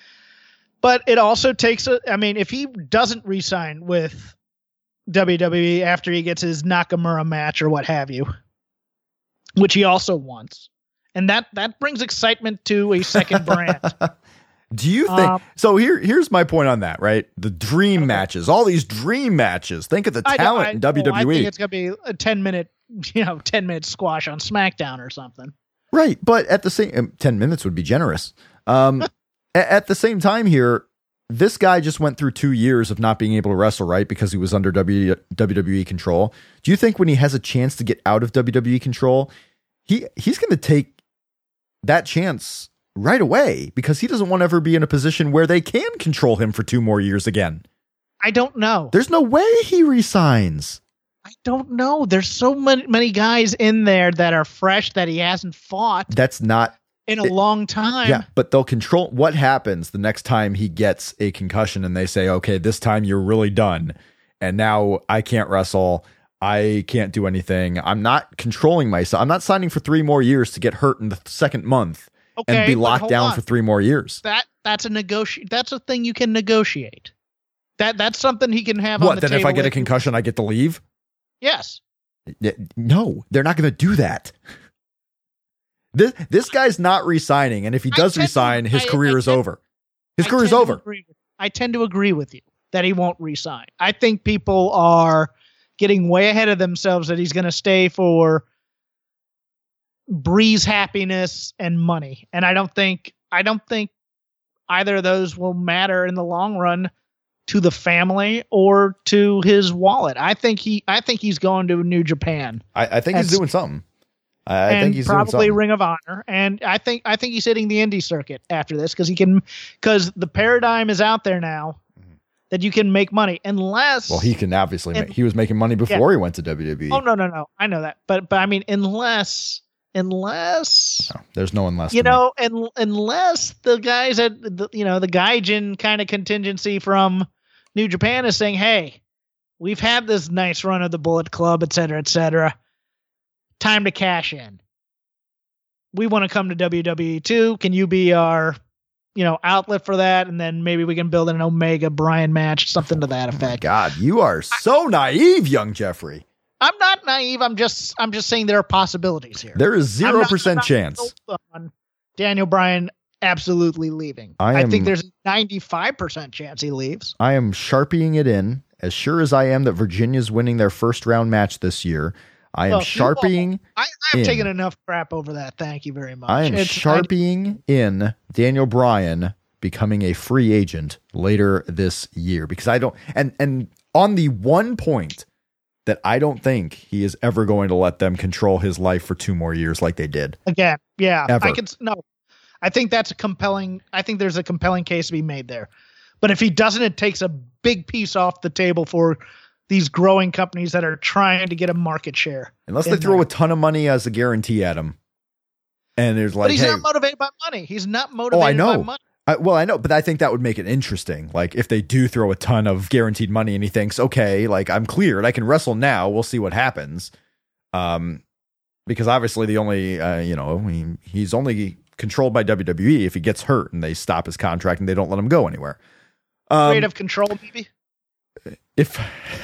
But it also takes a, I mean, if he doesn't re-sign with W W E after he gets his Nakamura match or what have you, which he also wants, and that that brings excitement to a second brand. Do you think Um, so? Here, here's my point on that. Right, the dream Okay. matches, all these dream matches. Think of the I- talent I- in oh, W W E. I think it's gonna be a ten minute, you know, ten minute squash on SmackDown or something. Right, but at the same um, ten minutes would be generous. Um, a- at the same time, here, this guy just went through two years of not being able to wrestle, right, because he was under w- WWE control. Do you think when he has a chance to get out of W W E control, he he's going to take that chance right away because he doesn't want to ever be in a position where they can control him for two more years again? I don't know. There's no way he resigns. I don't know. There's so many many guys in there that are fresh that he hasn't fought That's not. in a long time. Yeah, but they'll control what happens the next time he gets a concussion and they say, okay, this time you're really done. And now I can't wrestle. I can't do anything. I'm not controlling myself. I'm not signing for three more years to get hurt in the second month Okay, and be but locked hold down on. for three more years. That that's a negoti- That's a thing you can negotiate. That that's something he can have on What, the then table. if I get a if- concussion, I get to leave? Yes. Y- No, they're not going to do that. This, this guy's not resigning. And if he I does tend to- resign, his I- career I is tend- over. His I career is tend to over. agree with- I tend to agree with you that he won't resign. I think people are getting way ahead of themselves that he's going to stay for Bree's happiness and money. And I don't think, I don't think either of those will matter in the long run to the family or to his wallet. I think he, I think he's going to New Japan. I, I think That's, he's doing something. I, I and think he's probably doing something. Ring of Honor. And I think, I think he's hitting the indie circuit after this because he can, because the paradigm is out there now that you can make money unless. Well, he can obviously and, make, he was making money before yeah. he went to W W E. Oh, no, no, no. I know that. But, but I mean, unless, unless no, there's no unless, you know, and unless the guys at the, you know, the Gaijin kind of contingency from New Japan is saying, hey, we've had this nice run of the Bullet Club, et cetera, et cetera. Time to cash in. We want to come to W W E too. Can you be our, you know, outlet for that? And then maybe we can build an Omega Bryan match, something to that effect. Oh my God, you are so I, naive, young Jeffrey. I'm not naive. I'm just, I'm just saying there are possibilities here. There is zero percent chance. On Daniel Bryan absolutely leaving. I, am, I think there's a ninety-five percent chance he leaves. I am sharpieing it in as sure as I am that Virginia's winning their first round match this year. I am well, sharpieing. I, I have taken enough crap over that. Thank you very much. I am it's, sharpieing I, in Daniel Bryan becoming a free agent later this year because I don't, and, and on the one point that I don't think he is ever going to let them control his life for two more years like they did. Again, yeah. Ever. I can no. I think that's a compelling I think there's a compelling case to be made there. But if he doesn't, it takes a big piece off the table for these growing companies that are trying to get a market share. Unless they throw there. a ton of money as a guarantee at him. And there's like, but he's hey, not motivated by money. He's not motivated oh, I know. by money. I, well, I know, but I think that would make it interesting. Like if they do throw a ton of guaranteed money and he thinks, okay, like I'm cleared, I can wrestle now. We'll see what happens. Um, because obviously the only, uh, you know, he, he's only controlled by W W E if he gets hurt and they stop his contract and they don't let him go anywhere. Um, Creative control, maybe. If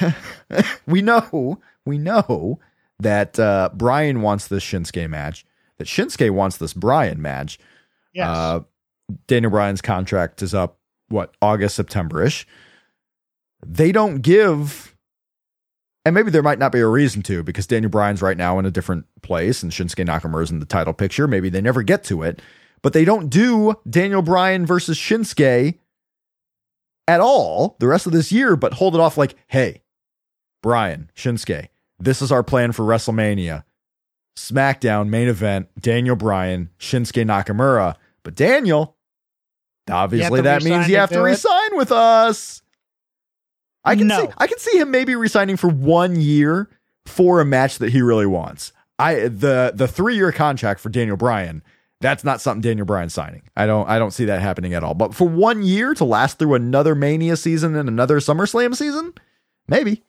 we know, we know that uh, Bryan wants this Shinsuke match, that Shinsuke wants this Bryan match. Yes. Uh, Daniel Bryan's contract is up, what, August, September-ish. They don't give, and maybe there might not be a reason to, because Daniel Bryan's right now in a different place and Shinsuke Nakamura's in the title picture. Maybe they never get to it, but they don't do Daniel Bryan versus Shinsuke at all the rest of this year, but hold it off like, hey, Bryan, Shinsuke, this is our plan for WrestleMania. SmackDown main event, Daniel Bryan, Shinsuke Nakamura. But Daniel, obviously that means you have to resign with us. I can no. see I can see him maybe resigning for one year for a match that he really wants. I the the three-year contract for Daniel Bryan, that's not something Daniel Bryan's signing. I don't I don't see that happening at all. But for one year to last through another Mania season and another SummerSlam season, maybe.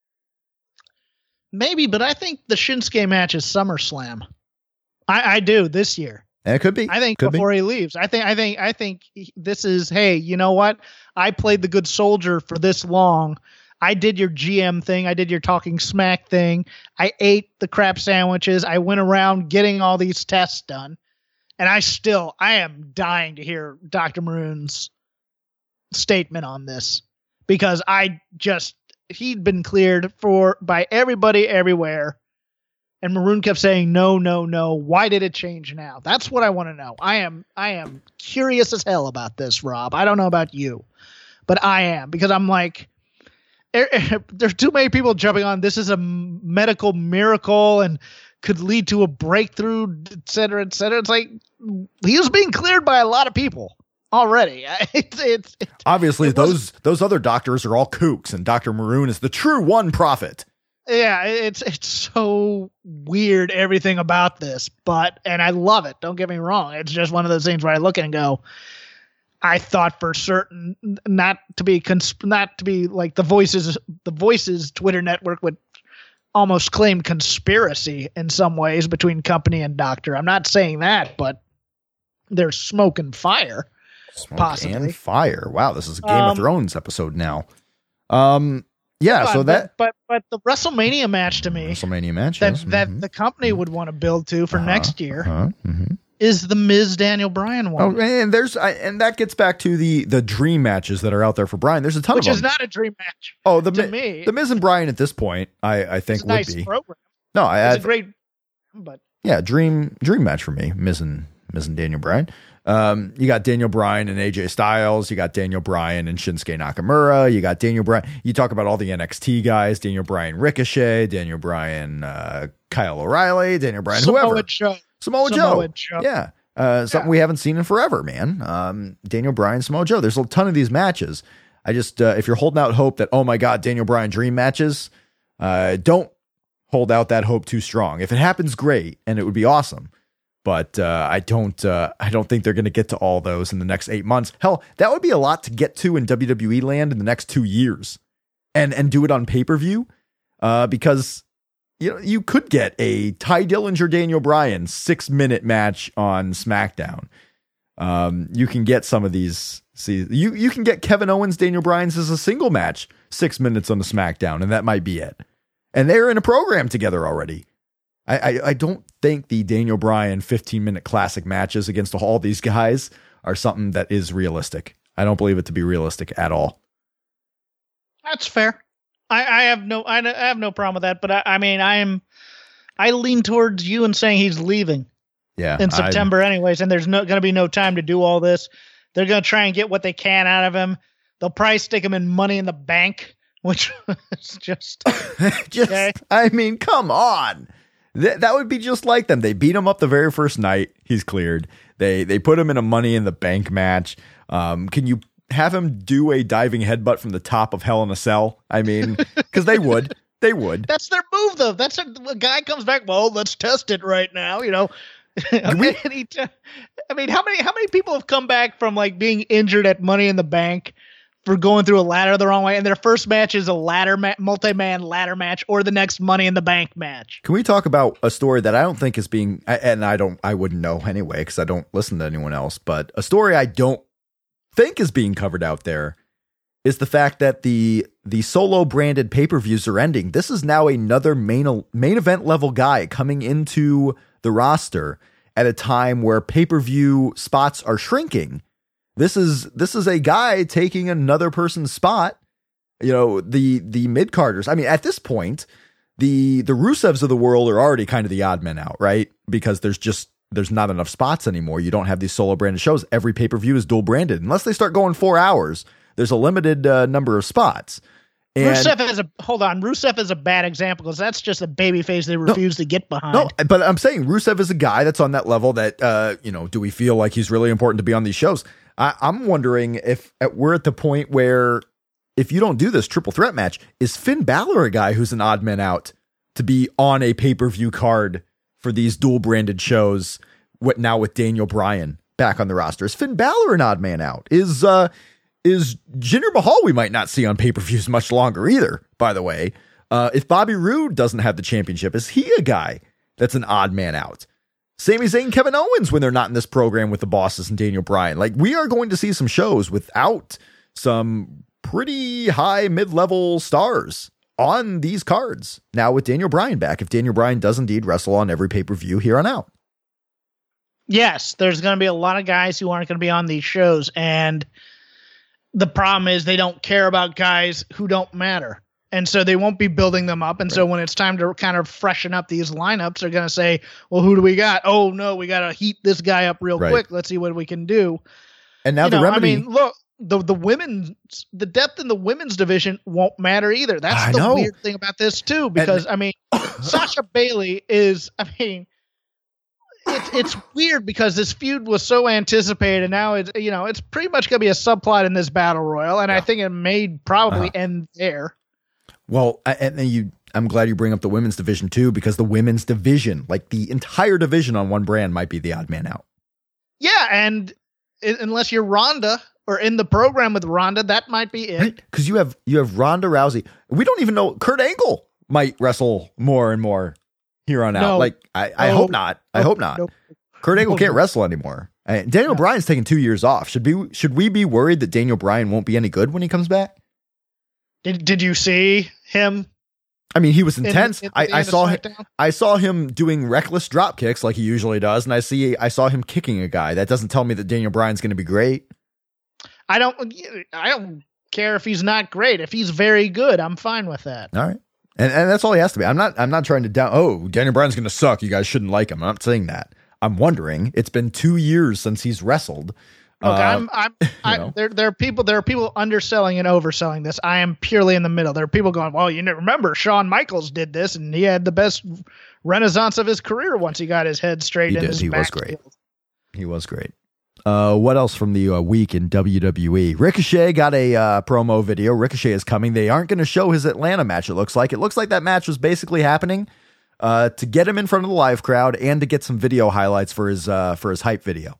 Maybe, but I think the Shinsuke match is SummerSlam. I, I do this year. And it could be. I think could before be. he leaves. I think I think I think this is, hey, you know what? I played the good soldier for this long. I did your G M thing. I did your talking smack thing. I ate the crap sandwiches. I went around getting all these tests done. And I still, I am dying to hear Doctor Maroon's statement on this because I just, he'd been cleared for by everybody everywhere. And Maroon kept saying, no, no, no. Why did it change now? That's what I want to know. I am, I am curious as hell about this, Rob. I don't know about you, but I am, because I'm like, er, er, there's too many people jumping on. This is a medical miracle and could lead to a breakthrough, et cetera, et cetera. It's like, he was being cleared by a lot of people already. It's, it's, it, Obviously, it those those other doctors are all kooks, and Doctor Maroon is the true one prophet. Yeah, it's it's so weird, everything about this, but, and I love it. Don't get me wrong. It's just one of those things where I look and go, I thought for certain, not to be consp- not to be like the voices, the voices Twitter network would almost claim conspiracy in some ways between company and doctor. I'm not saying that, but there's smoke and fire. Smoke possibly. and fire. Wow, this is a Game um, of Thrones episode now. Um, yeah. On, so that, but, but but the WrestleMania match to me, WrestleMania match that yes. that mm-hmm. the company would want to build to for uh-huh. next year, Uh-huh. Mm-hmm. is the Miz Daniel Bryan one. Oh, and there's I, and that gets back to the the dream matches that are out there for Bryan. There's a ton Which of them. Which is not a dream match. Oh, the to Mi- me, the Miz and Bryan at this point, I I think it's a would nice be program. No, I it's I've, a great, but yeah, dream dream match for me. Miz and Miz and Daniel Bryan. Um, you got Daniel Bryan and A J Styles. You got Daniel Bryan and Shinsuke Nakamura. You got Daniel Bryan. You talk about all the N X T guys: Daniel Bryan, Ricochet, Daniel Bryan, uh, Kyle O'Reilly, Daniel Bryan, Samoa whoever. Joe. Samoa, Samoa Joe. Joe. Yeah. Uh, something Yeah. we haven't seen in forever, man. Um, Daniel Bryan, Samoa Joe. There's a ton of these matches. I just, uh, if you're holding out hope that, oh my God, Daniel Bryan dream matches, uh, don't hold out that hope too strong. If it happens, great, and it would be awesome. But uh, I don't, uh, I don't think they're going to get to all those in the next eight months. Hell, that would be a lot to get to in W W E land in the next two years, and and do it on pay per view, uh, because. You know, you could get a Ty Dillinger, Daniel Bryan six minute match on SmackDown. Um, you can get some of these. See, you you can get Kevin Owens, Daniel Bryan's as a single match, six minutes on the SmackDown, and that might be it. And they're in a program together already. I I, I don't think the Daniel Bryan fifteen minute classic matches against all these guys are something that is realistic. I don't believe it to be realistic at all. That's fair. I, I have no, I have no problem with that. But I, I mean, I am, I lean towards you and saying he's leaving. Yeah, in September, I, anyways, and there's no going to be no time to do all this. They're going to try and get what they can out of him. They'll probably stick him in Money in the Bank, which is just, just. Okay. I mean, come on. Th- that would be just like them. They beat him up the very first night. He's cleared. They they put him in a Money in the Bank match. Um, can you have him do a diving headbutt from the top of Hell in a Cell? I mean, because they would. They would. That's their move, though. That's a, a guy comes back. Well, let's test it right now. You know. We, he t- I mean, how many how many people have come back from like being injured at Money in the Bank for going through a ladder the wrong way, and their first match is a ladder ma- multi-man ladder match, or the next Money in the Bank match? Can we talk about a story that I don't think is being, and I don't, I wouldn't know anyway because I don't listen to anyone else, but a story I don't think is being covered out there is the fact that the the solo branded pay-per-views are ending. This is now another main main event level guy coming into the roster at a time where pay-per-view spots are shrinking. This is this is a guy taking another person's spot. You know, the the mid-carders. I mean, at this point, the the Rusevs of the world are already kind of the odd men out, right? Because there's just there's not enough spots anymore. You don't have these solo branded shows. Every pay-per-view is dual branded. Unless they start going four hours, there's a limited uh, number of spots. And Rusev is a hold on. Rusev is a bad example because that's just a babyface they refuse no, to get behind. No, but I'm saying Rusev is a guy that's on that level that, uh, you know, do we feel like he's really important to be on these shows? I, I'm wondering if at, we're at the point where if you don't do this triple threat match, is Finn Balor a guy who's an odd man out to be on a pay-per-view card for these dual branded shows? What now with Daniel Bryan back on the roster? Is Finn Balor an odd man out? Is, uh, Is Jinder Mahal we might not see on pay-per-views much longer either, by the way. Uh, if Bobby Roode doesn't have the championship, is he a guy that's an odd man out? Sami Zayn, Kevin Owens when they're not in this program with the bosses and Daniel Bryan. Like, we are going to see some shows without some pretty high mid-level stars on these cards. Now with Daniel Bryan back, if Daniel Bryan does indeed wrestle on every pay-per-view here on out. Yes, there's going to be a lot of guys who aren't going to be on these shows, and the problem is they don't care about guys who don't matter. And so they won't be building them up. And right. So when it's time to kind of freshen up these lineups, they're going to say, well, who do we got? Oh, no, we got to heat this guy up real right. quick. Let's see what we can do. And now you the know, remedy. I mean, look, the, the women's, the depth in the women's division won't matter either. That's I the know. weird thing about this, too, because, and, I mean, Sasha Bailey is, I mean, It's it's weird because this feud was so anticipated, and now it's you know it's pretty much gonna be a subplot in this battle royal, and yeah. I think it may probably uh-huh. end there. Well, and you, I'm glad you bring up the women's division too, because the women's division, like the entire division on one brand, might be the odd man out. Yeah, and it, unless you're Ronda or in the program with Ronda, that might be it. Because right? you have you have Ronda Rousey. We don't even know Kurt Angle might wrestle more and more here on out. No. Like, I, I no. hope not. I no. hope not. No. Kurt Angle can't wrestle anymore. Uh, Daniel no. Bryan's taking two years off. Should be should we be worried that Daniel Bryan won't be any good when he comes back? Did Did you see him I mean, he was intense. In, in I, I saw him, I saw him doing reckless drop kicks like he usually does, and I see I saw him kicking a guy. That doesn't tell me that Daniel Bryan's going to be great. I don't I don't care if he's not great. If he's very good, I'm fine with that. All right. And and that's all he has to be. I'm not I'm not trying to down oh, Daniel Bryan's going to suck. You guys shouldn't like him. I'm not saying that. I'm wondering. It's been two years since he's wrestled. Look, uh, I'm, I'm, I, there, there are people, there are people underselling and overselling this. I am purely in the middle. There are people going, well, you know, remember Shawn Michaels did this and he had the best renaissance of his career once he got his head straight. He in did. his He was great. He was great. Uh, what else from the uh, week in W W E? Ricochet got a uh, promo video. Ricochet is coming. They aren't going to show his Atlanta match. It looks like, it looks like that match was basically happening uh, to get him in front of the live crowd and to get some video highlights for his, uh, for his hype video.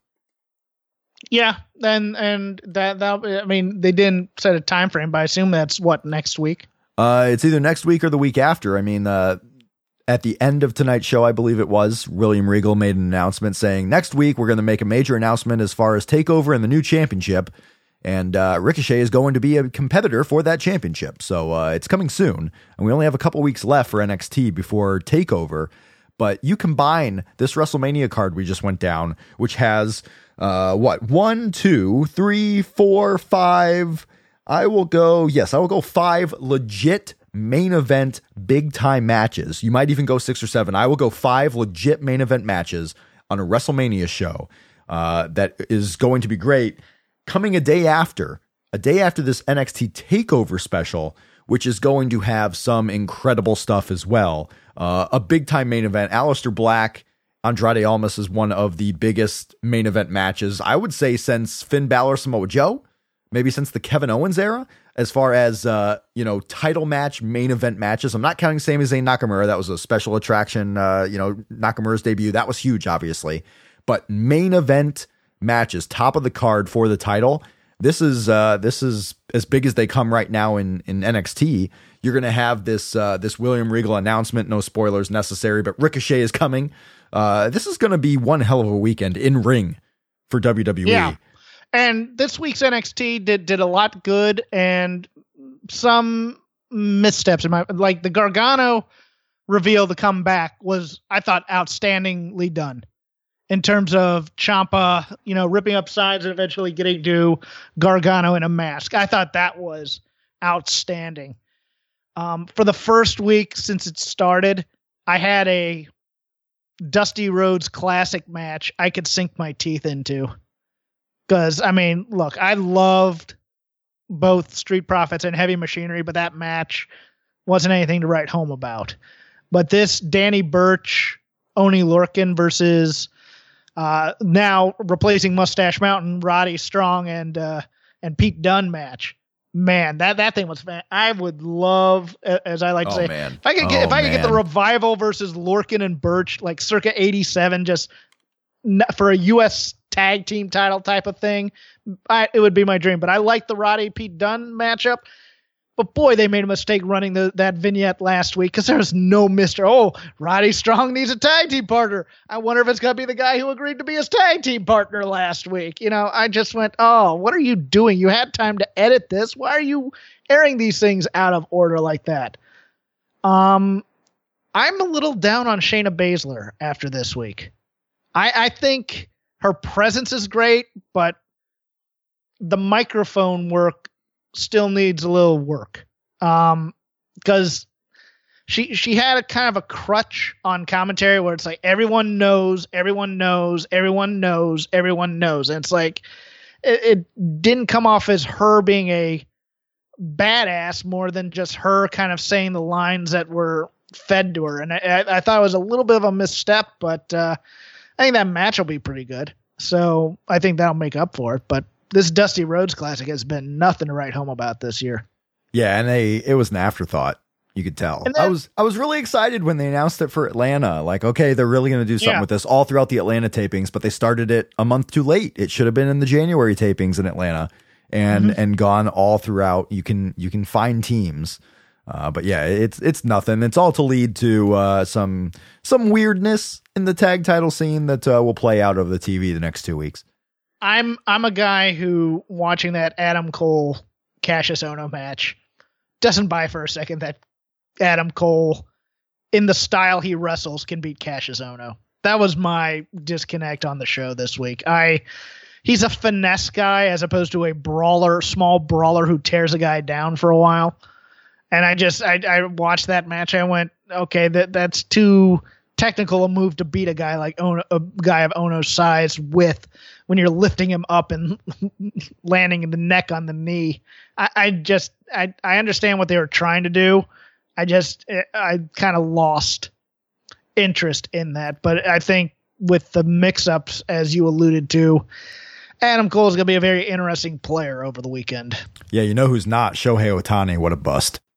Yeah, and and that that I mean they didn't set a time frame, but I assume that's what next week. Uh, it's either next week or the week after. I mean, uh, at the end of tonight's show, I believe it was, William Regal made an announcement saying next week we're going to make a major announcement as far as TakeOver and the new championship, and uh, Ricochet is going to be a competitor for that championship. So uh, it's coming soon, and we only have a couple weeks left for N X T before TakeOver. But you combine this WrestleMania card we just went down, which has uh, what one, two, three, four, five. I will go. Yes, I will go five legit main event big time matches. You might even go six or seven. I will go five legit main event matches on a WrestleMania show uh, that is going to be great. Coming a day after, a day after this N X T TakeOver special, which is going to have some incredible stuff as well. Uh, a big time main event. Aleister Black, Andrade Almas is one of the biggest main event matches, I would say, since Finn Balor, Samoa Joe, maybe since the Kevin Owens era, as far as, uh, you know, title match main event matches. I'm not counting Sami Zayn Nakamura. That was a special attraction. Uh, you know, Nakamura's debut. That was huge, obviously. But main event matches, top of the card for the title. This is uh, this is as big as they come right now in, in N X T. You're going to have this uh, this William Regal announcement. No spoilers necessary, but Ricochet is coming. Uh, this is going to be one hell of a weekend in ring for W W E. Yeah, and this week's N X T did did a lot good and some missteps in my like the Gargano reveal. The comeback was, I thought, outstandingly done. In terms of Ciampa, you know, ripping up sides and eventually getting to Gargano in a mask. I thought that was outstanding. Um, for the first week since it started, I had a Dusty Rhodes Classic match I could sink my teeth into. Because, I mean, look, I loved both Street Profits and Heavy Machinery, but that match wasn't anything to write home about. But this Danny Burch, Oney Lorcan versus... Uh, now replacing Mustache Mountain, Roddy Strong and uh, and Pete Dunne match. Man, that, that thing was fan. I would love, as I like to oh, say, man. if I could get oh, if I could man. get the Revival versus Lorcan and Burch, like circa eighty-seven, just n- for a U S tag team title type of thing, I, it would be my dream. But I like the Roddy Pete Dunne matchup. But boy, they made a mistake running the, that vignette last week because there was no Mister Oh, Roddy Strong needs a tag team partner. I wonder if it's going to be the guy who agreed to be his tag team partner last week. You know, I just went, oh, what are you doing? You had time to edit this. Why are you airing these things out of order like that? Um, I'm a little down on Shayna Baszler after this week. I, I think her presence is great, but the microphone work still needs a little work. Um, because she, she had a kind of a crutch on commentary where it's like, everyone knows, everyone knows, everyone knows, everyone knows. And it's like, it, it didn't come off as her being a badass more than just her kind of saying the lines that were fed to her. And I, I thought it was a little bit of a misstep, but, uh, I think that match will be pretty good. So I think that'll make up for it, but this Dusty Rhodes Classic has been nothing to write home about this year. Yeah, and they it was an afterthought. You could tell. Then, I was I was really excited when they announced it for Atlanta. Like, okay, they're really going to do something yeah. with this all throughout the Atlanta tapings, but they started it a month too late. It should have been in the January tapings in Atlanta and mm-hmm. and gone all throughout. You can you can find teams. Uh, but yeah, it's it's nothing. It's all to lead to uh, some some weirdness in the tag title scene that uh, will play out over the T V the next two weeks. I'm I'm a guy who, watching that Adam Cole Cassius Ohno match, doesn't buy for a second that Adam Cole in the style he wrestles can beat Cassius Ohno. That was my disconnect on the show this week. I he's a finesse guy as opposed to a brawler, small brawler who tears a guy down for a while. And I just I, I watched that match. I went, okay, that that's too technical a move to beat a guy like Ono, a guy of Ohno's size with when you're lifting him up and landing in the neck on the knee. I, I just I, I understand what they were trying to do. I just I kind of lost interest in that. But I think with the mix-ups, as you alluded to, Adam Cole is going to be a very interesting player over the weekend. Yeah, you know who's not? Shohei Ohtani. What a bust.